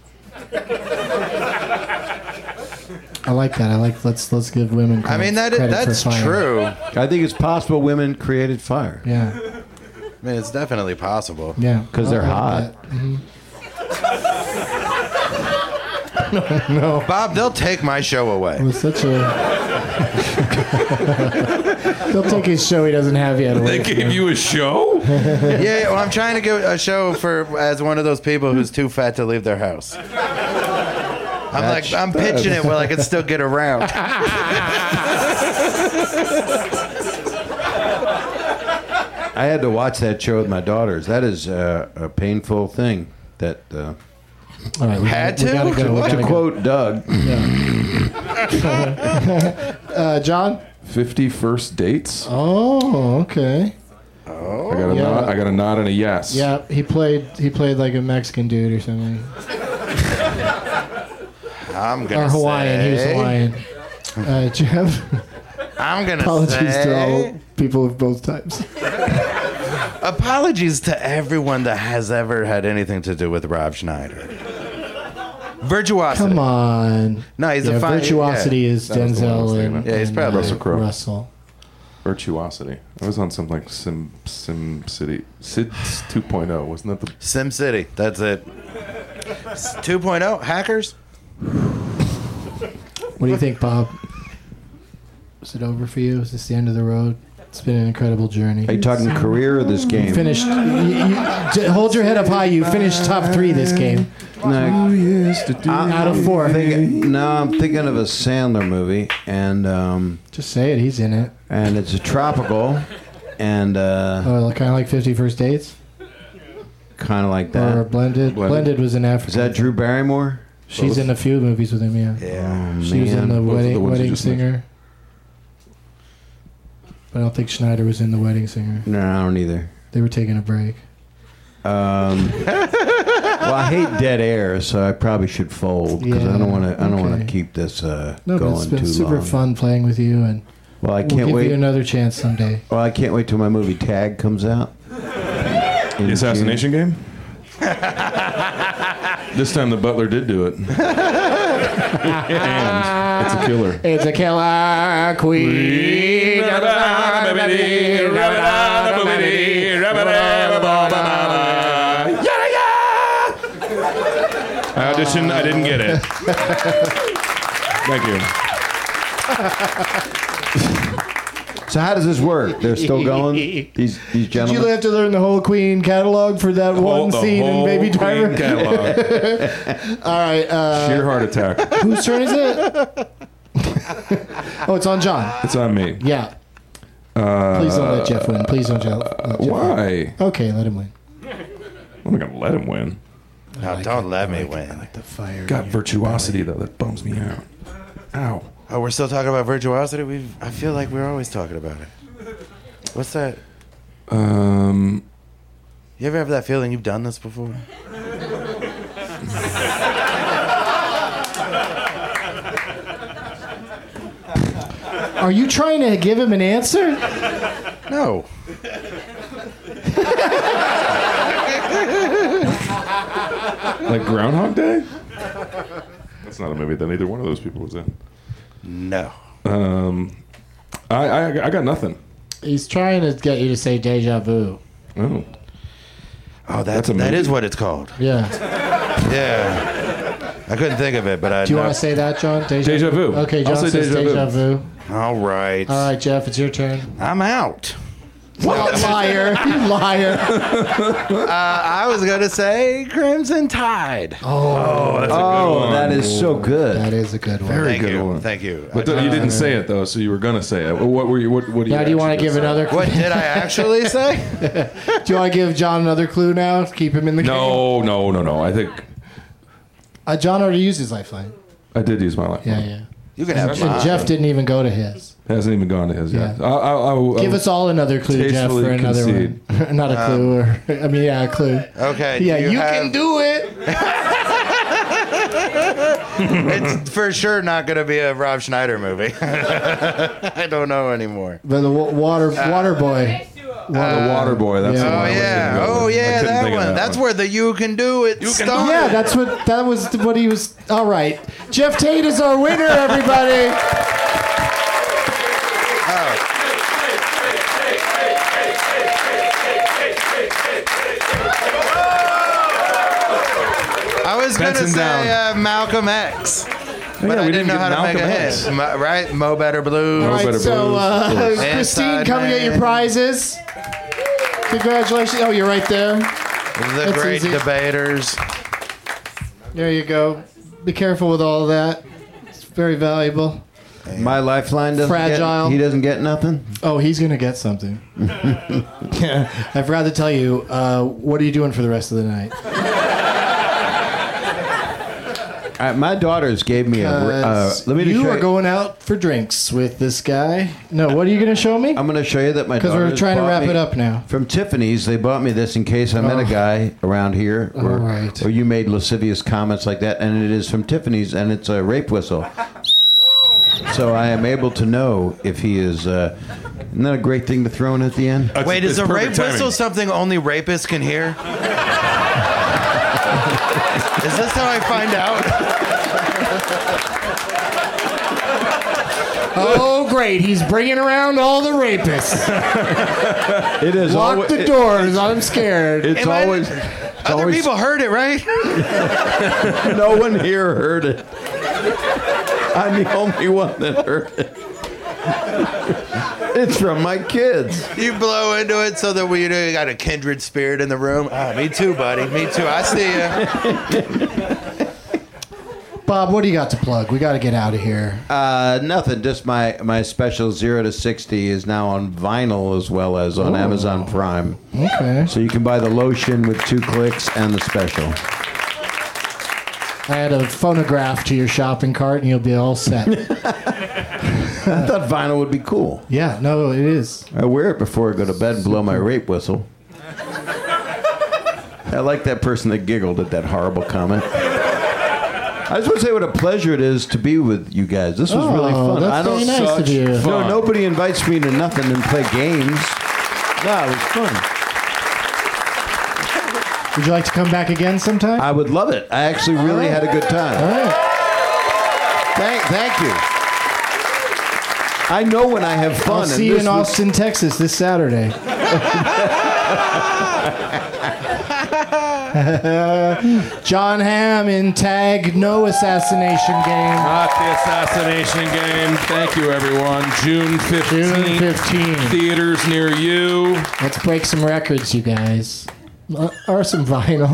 Speaker 5: I like that. I like let's let's give women. Credit,
Speaker 10: I mean, that is,
Speaker 5: credit
Speaker 10: that's
Speaker 5: for fire.
Speaker 10: true.
Speaker 9: I think it's possible women created fire.
Speaker 5: Yeah.
Speaker 10: I mean, it's definitely possible.
Speaker 5: Yeah.
Speaker 9: Because they're hot.
Speaker 5: Mm-hmm.
Speaker 10: no, Bob, they'll take my show away.
Speaker 5: It was such a. They'll take his show he doesn't have yet.
Speaker 8: They gave you a show?
Speaker 10: Yeah, well, I'm trying to get a show for as one of those people who's too fat to leave their house. I'm
Speaker 9: That's-
Speaker 10: like, I'm pitching it where I can still get around.
Speaker 9: I had to watch that show with my daughters. That is uh, a painful thing. That uh,
Speaker 5: All right, we
Speaker 10: Had
Speaker 5: gotta, we
Speaker 10: to?
Speaker 5: gotta go. We
Speaker 9: to
Speaker 5: gotta go.
Speaker 9: quote Doug.
Speaker 5: Uh, John.
Speaker 8: Fifty first dates.
Speaker 5: Oh, okay.
Speaker 8: I got a
Speaker 5: Yeah.
Speaker 8: nod. I got a nod and a yes.
Speaker 5: Yeah, he played. He played like a Mexican dude or something,
Speaker 10: I'm gonna
Speaker 5: or Hawaiian.
Speaker 10: say,
Speaker 5: He was Hawaiian. Uh, Jeff.
Speaker 10: I'm gonna
Speaker 5: Apologies
Speaker 10: say,
Speaker 5: to all people of both types.
Speaker 10: apologies to everyone that has ever had anything to do with Rob Schneider. Virtuosity.
Speaker 5: Come on.
Speaker 10: No, he's
Speaker 5: yeah,
Speaker 10: a fine.
Speaker 5: Virtuosity
Speaker 10: yeah.
Speaker 5: is
Speaker 8: That was the one I was
Speaker 5: Denzel
Speaker 8: thinking
Speaker 5: and,
Speaker 8: of.
Speaker 10: Yeah, he's
Speaker 5: and,
Speaker 10: probably
Speaker 5: uh,
Speaker 8: Russell Crowe.
Speaker 5: Russell.
Speaker 8: Virtuosity. I was on some like Sim Sim City Sids two point oh. Wasn't that the
Speaker 10: Sim City. That's it. two point oh hackers.
Speaker 5: What do you think, Bob? Is it over for you? Is this the end of the road? It's been an incredible journey.
Speaker 9: Are you talking career or this game?
Speaker 5: You finished. You, you, j- hold your head up high. You finished top three this game.
Speaker 9: No,
Speaker 5: Out of four.
Speaker 9: thinking, no, I'm thinking of a Sandler movie, and um,
Speaker 5: Just say it. He's in it.
Speaker 9: and it's a tropical, and uh,
Speaker 5: Oh, kind of like fifty First Dates,
Speaker 9: kind of like
Speaker 5: or
Speaker 9: that.
Speaker 5: Blended.
Speaker 8: Blended.
Speaker 5: Blended was in Africa.
Speaker 9: Is that Drew Barrymore?
Speaker 5: She's in a few movies with him. Yeah.
Speaker 10: Yeah.
Speaker 9: Oh,
Speaker 5: She was in the
Speaker 9: man.
Speaker 8: Both of the
Speaker 5: wedding,
Speaker 8: ones you
Speaker 5: wedding
Speaker 8: just mentioned.
Speaker 5: singer. But I don't think Schneider was in the wedding singer.
Speaker 9: No, I don't either.
Speaker 5: They were taking a break.
Speaker 9: Um, well, I hate dead air, so I probably should fold because I
Speaker 5: Yeah,
Speaker 9: don't want to. I don't want
Speaker 5: okay.
Speaker 9: to keep this uh,
Speaker 5: No, but
Speaker 9: going
Speaker 5: it's been
Speaker 9: too
Speaker 5: super
Speaker 9: long.
Speaker 5: fun playing with you, and
Speaker 9: Well, I
Speaker 5: we'll
Speaker 9: can't
Speaker 5: give
Speaker 9: wait.
Speaker 5: you another chance someday.
Speaker 9: Well, I can't wait till my movie Tag comes out. In
Speaker 8: The assassination game? This time the butler did do it. And it's a killer.
Speaker 5: It's a killer queen.
Speaker 8: I auditioned, I didn't get it. Thank you.
Speaker 9: So how does this work? They're still going. These these
Speaker 5: Did you
Speaker 9: gentlemen.
Speaker 5: have to learn the whole Queen catalog for that
Speaker 8: Whole-
Speaker 5: one
Speaker 8: the
Speaker 5: scene in
Speaker 8: whole
Speaker 5: Baby Driver?
Speaker 8: Queen catalog.
Speaker 5: All right. Uh,
Speaker 8: Sheer heart attack.
Speaker 5: whose turn is it? Oh, it's on John.
Speaker 8: It's on me.
Speaker 5: Yeah.
Speaker 8: Uh,
Speaker 5: Please don't let Jeff win. Please don't Jeff. Let Jeff win.
Speaker 8: Why?
Speaker 5: Okay, let him win.
Speaker 8: I'm not gonna let him win.
Speaker 10: No, don't let me win.
Speaker 5: Like the fire.
Speaker 8: Got virtuosity though. That bums me out. Ow.
Speaker 10: Oh, we're still talking about virtuosity. We I feel like we're always talking about it. What's that?
Speaker 8: Um.
Speaker 10: You ever have that feeling you've done this before?
Speaker 5: Are you trying to give him an answer?
Speaker 10: No.
Speaker 8: Like Groundhog Day? That's not a movie that either one of those people was in.
Speaker 10: No.
Speaker 8: Um, I I, I got nothing.
Speaker 5: He's trying to get you to say deja vu.
Speaker 8: Oh,
Speaker 10: Oh, that's,
Speaker 8: That's a
Speaker 10: that
Speaker 8: movie.
Speaker 10: is what it's called.
Speaker 5: Yeah.
Speaker 10: Yeah. I couldn't think of it, but I
Speaker 5: Do you
Speaker 10: know.
Speaker 5: want to say that, John? Deja,
Speaker 8: Deja vu.
Speaker 5: Okay,
Speaker 8: I'll
Speaker 5: John
Speaker 8: say
Speaker 5: says
Speaker 8: deja
Speaker 5: deja,
Speaker 8: vu.
Speaker 5: vu.
Speaker 10: All right.
Speaker 5: All right, Jeff, it's your turn.
Speaker 10: I'm out.
Speaker 5: What liar? You liar.
Speaker 10: Uh, I was going to say Crimson Tide.
Speaker 5: Oh,
Speaker 8: that's a good
Speaker 9: Oh,
Speaker 8: one.
Speaker 9: that is so good.
Speaker 5: that is a good one.
Speaker 8: Very
Speaker 10: Thank
Speaker 8: good
Speaker 10: you.
Speaker 8: one.
Speaker 10: Thank you.
Speaker 8: But th- you didn't say it though, so you were gonna say it. What were you? What? What do you?
Speaker 5: Now, do you want to
Speaker 8: actually
Speaker 5: give
Speaker 8: say?
Speaker 5: another?
Speaker 10: What did I actually say?
Speaker 5: Do you want to give John another clue now? Keep him in the game.
Speaker 8: No, no, no, no. I think
Speaker 5: Uh, John already used his lifeline.
Speaker 8: I did use my life.
Speaker 5: Yeah, yeah.
Speaker 10: You can have
Speaker 5: And
Speaker 10: mine.
Speaker 5: Jeff didn't even go to his.
Speaker 8: Hasn't even gone to his yet.
Speaker 5: Yeah.
Speaker 8: I'll, I'll, I'll,
Speaker 5: Give
Speaker 8: I'll-
Speaker 5: us all another clue, Jeff,
Speaker 8: tastefully
Speaker 5: for another
Speaker 8: concede.
Speaker 5: one. Not a clue, or I mean, yeah, a clue.
Speaker 10: Okay.
Speaker 5: Yeah,
Speaker 10: do
Speaker 5: you,
Speaker 10: have,
Speaker 5: can do it.
Speaker 10: It's for sure not going to be a Rob Schneider movie. I don't know anymore.
Speaker 7: But the wa- water water boy.
Speaker 8: The Water Boy. That's
Speaker 7: Yeah.
Speaker 8: the one
Speaker 10: Oh
Speaker 8: I was
Speaker 10: yeah,
Speaker 8: gonna go
Speaker 10: oh
Speaker 8: with. I
Speaker 10: yeah,
Speaker 8: couldn't
Speaker 10: that
Speaker 8: think of
Speaker 10: one. That's where the "You Can Do It" started.
Speaker 7: Yeah, that's what that was what he was. All right, Jeff Tate is our winner, everybody.
Speaker 10: I was gonna
Speaker 8: Benson
Speaker 10: say
Speaker 8: down.
Speaker 10: uh, Malcolm X, but
Speaker 8: yeah,
Speaker 10: I
Speaker 8: we
Speaker 10: didn't
Speaker 8: didn't
Speaker 10: know
Speaker 8: get
Speaker 10: how to make
Speaker 8: Malcolm
Speaker 10: a
Speaker 8: X.
Speaker 10: hit. Mo- right? Mo Better Blues.
Speaker 7: All right,
Speaker 8: Better
Speaker 7: so
Speaker 8: Blues,
Speaker 7: uh,
Speaker 8: of course.
Speaker 7: Christine,
Speaker 10: Inside
Speaker 7: come get your
Speaker 10: Man.
Speaker 7: prizes. Congratulations! Oh, you're right there.
Speaker 10: The
Speaker 7: That's
Speaker 10: Great
Speaker 7: easy.
Speaker 10: Debaters.
Speaker 7: There you go. Be careful with all that. It's very valuable.
Speaker 9: My lifeline doesn't
Speaker 7: Fragile.
Speaker 9: get. He doesn't get nothing.
Speaker 7: Oh, he's gonna get something. I forgot to tell you. Uh, what are you doing for the rest of the night?
Speaker 9: Uh, my daughters gave me a. Uh,
Speaker 7: 'Cause
Speaker 9: let me just
Speaker 7: you
Speaker 9: show
Speaker 7: are
Speaker 9: you.
Speaker 7: going out for drinks with this guy. No, what are you gonna show me?
Speaker 9: I'm going to show you that my
Speaker 7: Because we're
Speaker 9: daughters
Speaker 7: trying to
Speaker 9: bought
Speaker 7: wrap
Speaker 9: me-
Speaker 7: it up now.
Speaker 9: From Tiffany's, they bought me this in case I met
Speaker 7: Oh.
Speaker 9: a guy around here, or,
Speaker 7: All right.
Speaker 9: or you made lascivious comments like that, and it is from Tiffany's, and it's a rape whistle. So I am able to know if he is. Uh, isn't that a great thing to throw in at the end?
Speaker 8: It's-
Speaker 10: Wait,
Speaker 8: it's
Speaker 10: is a
Speaker 8: perfect
Speaker 10: rape
Speaker 8: timing.
Speaker 10: whistle something only rapists can hear? Is this how I find out?
Speaker 7: Oh, great! He's bringing around all the rapists.
Speaker 9: It is
Speaker 7: Lock
Speaker 9: always.
Speaker 7: the
Speaker 9: it-
Speaker 7: doors. I'm scared.
Speaker 9: it's
Speaker 10: Am I-
Speaker 9: always. It's
Speaker 10: Other
Speaker 9: always
Speaker 10: people heard it, right?
Speaker 9: no one here heard it. I'm the only one that heard it. It's from my kids.
Speaker 10: You blow into it so that we you know you got a kindred spirit in the room. Ah, me too, buddy. Me too. I see you.
Speaker 7: Bob, what do you got to plug? We got to get out of here.
Speaker 9: Uh, nothing. Just my my special zero to sixty is now on vinyl as well as on Amazon Prime.
Speaker 7: Okay.
Speaker 9: So you can buy the lotion with two clicks and the special.
Speaker 7: Add a phonograph to your shopping cart, and you'll be all set.
Speaker 9: I thought vinyl would be cool.
Speaker 7: Yeah, no, it is.
Speaker 9: I wear it before I go to bed and blow my rape whistle. I like that person that giggled at that horrible comment. I just want to say what a pleasure it is to be with you guys. This was
Speaker 7: Oh,
Speaker 9: really fun.
Speaker 7: that's
Speaker 9: I don't
Speaker 7: very nice of
Speaker 9: such
Speaker 7: you.
Speaker 9: No,
Speaker 8: Fun.
Speaker 9: nobody invites me to nothing and play games. No, it was fun.
Speaker 7: Would you like to come back again sometime?
Speaker 9: I would love it. I actually really had a good
Speaker 7: All
Speaker 9: time.
Speaker 7: right.
Speaker 9: Thank, thank you. I know when I have fun.
Speaker 7: I'll
Speaker 9: and
Speaker 7: see you
Speaker 9: this
Speaker 7: in
Speaker 9: was-
Speaker 7: Austin, Texas this Saturday. John Hamm in Tag No Assassination Game.
Speaker 8: Not the assassination game. Thank you, everyone. June fifteenth.
Speaker 7: June fifteenth.
Speaker 8: Theaters near you.
Speaker 7: Let's break some records, you guys. Uh, Or some vinyl.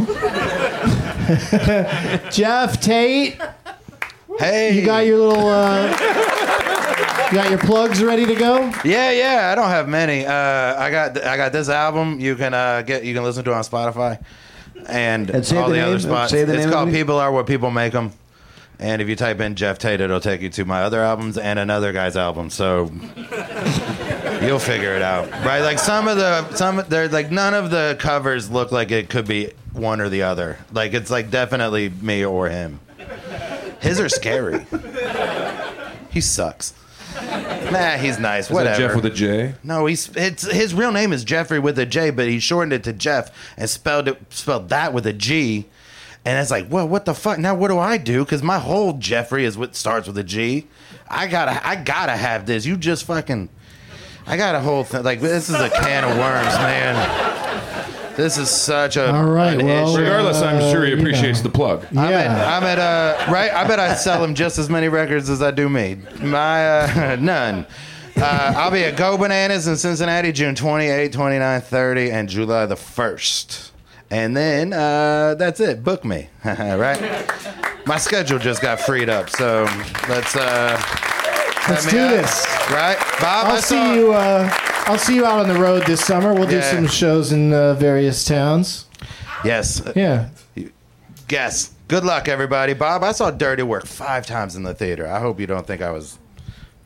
Speaker 7: Jeff Tate,
Speaker 10: Hey,
Speaker 7: you got your little, uh, you got your plugs ready to go?
Speaker 10: Yeah, yeah. I don't have many. Uh, I got I got this album. You can uh, get you can listen to it on Spotify and,
Speaker 9: And say
Speaker 10: all
Speaker 9: the
Speaker 10: the,
Speaker 9: name-
Speaker 10: other spots.
Speaker 9: say the
Speaker 10: It's
Speaker 9: name of
Speaker 10: called
Speaker 9: it.
Speaker 10: "People Are What People Make Them." And if you type in Jeff Tate, it'll take you to my other albums and another guy's album. So you'll figure it out, right? Like some of the some they're like none of the covers look like it could be one or the other. Like it's like definitely me or him. His are scary. He sucks. Nah, he's nice.
Speaker 8: Is
Speaker 10: Whatever.
Speaker 8: that Jeff with a J?
Speaker 10: No, he's it's his real name is Jeffrey with a J, but he shortened it to Jeff and spelled it spelled that with a G. And it's like, well, what the fuck? Now what do I do? Because my whole Jeffrey is what starts with a G. I gotta I gotta have this. You just fucking I got a whole thing like this is a can of worms, man. This is such a
Speaker 7: All right,
Speaker 10: an
Speaker 7: well,
Speaker 10: issue.
Speaker 8: Regardless, I'm
Speaker 7: Uh,
Speaker 8: sure he
Speaker 7: you
Speaker 8: appreciates
Speaker 7: know.
Speaker 8: the plug.
Speaker 10: I'm at,
Speaker 7: Yeah.
Speaker 10: I'm at uh right. I bet I sell him just as many records as I do me. My uh, none. Uh, I'll be at Go Bananas in Cincinnati June twenty-eighth, twenty-ninth, thirtieth, and July the first. And then uh, that's it. Book me, right? My schedule just got freed up, so let's uh,
Speaker 7: Let's
Speaker 10: let me
Speaker 7: do
Speaker 10: out.
Speaker 7: this.
Speaker 10: Right, Bob? I
Speaker 7: I'll
Speaker 10: saw-
Speaker 7: see you. Uh, I'll see you out on the road this summer. We'll do
Speaker 10: Yeah.
Speaker 7: some shows in uh, various towns.
Speaker 10: Yes.
Speaker 7: Yeah.
Speaker 10: Guess. Good luck, everybody. Bob, I saw Dirty Work five times in the theater. I hope you don't think I was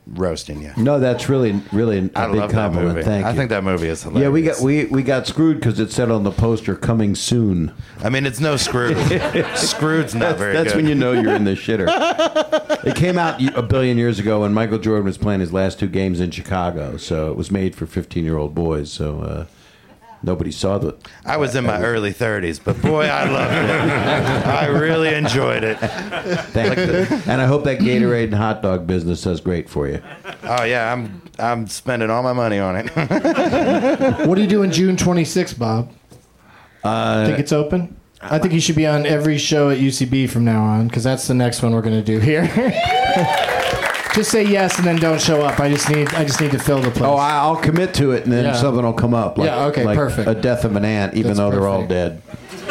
Speaker 10: roasting you.
Speaker 9: No, that's really, really a
Speaker 10: I
Speaker 9: big
Speaker 10: love that
Speaker 9: compliment.
Speaker 10: movie.
Speaker 9: Thank
Speaker 10: I
Speaker 9: you.
Speaker 10: think that movie is hilarious.
Speaker 9: Yeah, we got we we got screwed because it said on the poster "coming soon."
Speaker 10: I mean, it's no Scrooge. Scrooge's not
Speaker 9: That's,
Speaker 10: very
Speaker 9: that's
Speaker 10: good.
Speaker 9: when you know you're in the shitter. It came out a billion years ago when Michael Jordan was playing his last two games in Chicago. So it was made for fifteen-year-old boys. So uh, nobody saw the.
Speaker 10: I was in my early thirties, but boy, I loved it. I really enjoyed it.
Speaker 9: Thank you. And I hope that Gatorade and hot dog business does great for you.
Speaker 10: Oh yeah, I'm I'm spending all my money on it.
Speaker 5: What do you do on June twenty-sixth, Bob?
Speaker 9: Uh,
Speaker 5: Think it's open? I think you should be on every show at U C B from now on, because that's the next one we're going to do here. Just say yes and then don't show up. I just need I just need to fill the place.
Speaker 9: Oh, I- I'll commit to it, and then
Speaker 5: Yeah.
Speaker 9: something will come up. Like,
Speaker 5: Yeah, okay,
Speaker 9: like
Speaker 5: perfect.
Speaker 9: A death of an ant, even
Speaker 5: That's
Speaker 9: though they're all
Speaker 5: perfect.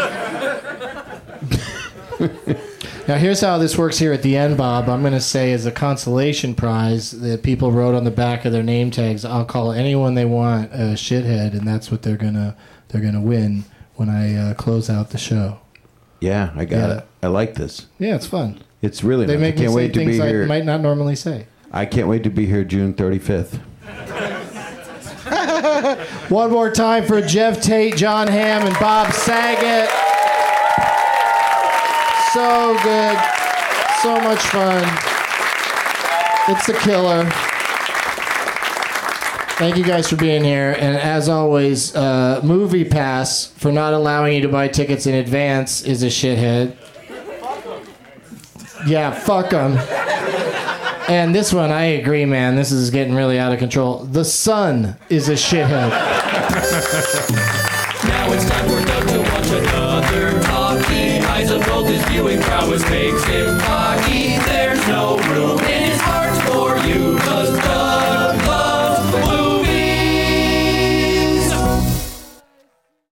Speaker 9: dead.
Speaker 5: Now, here's how this works here at the end, Bob. I'm going to say as a consolation prize that people wrote on the back of their name tags, I'll call anyone they want a shithead, and that's what they're going to they're gonna win when I uh, close out the show.
Speaker 9: Yeah, I got
Speaker 5: Yeah.
Speaker 9: it. I like this.
Speaker 5: Yeah, it's fun.
Speaker 9: It's really
Speaker 5: They
Speaker 9: nice.
Speaker 5: make
Speaker 9: I can't
Speaker 5: me say
Speaker 9: wait to be
Speaker 5: things I
Speaker 9: here.
Speaker 5: might not normally say.
Speaker 9: I can't wait to be here June thirty-fifth.
Speaker 5: One more time for Jeff Tate, John Hamm, and Bob Saget. So good. So much fun. It's a killer. Thank you guys for being here. And as always, uh, Movie Pass, for not allowing you to buy tickets in advance, is a shithead. Yeah, fuck them. And this one, I agree, man. This is getting really out of control. The Sun is a shithead.
Speaker 6: Now it's time for Doug to watch another talkie. Eyes of both his viewing prowess makes him cocky. There's no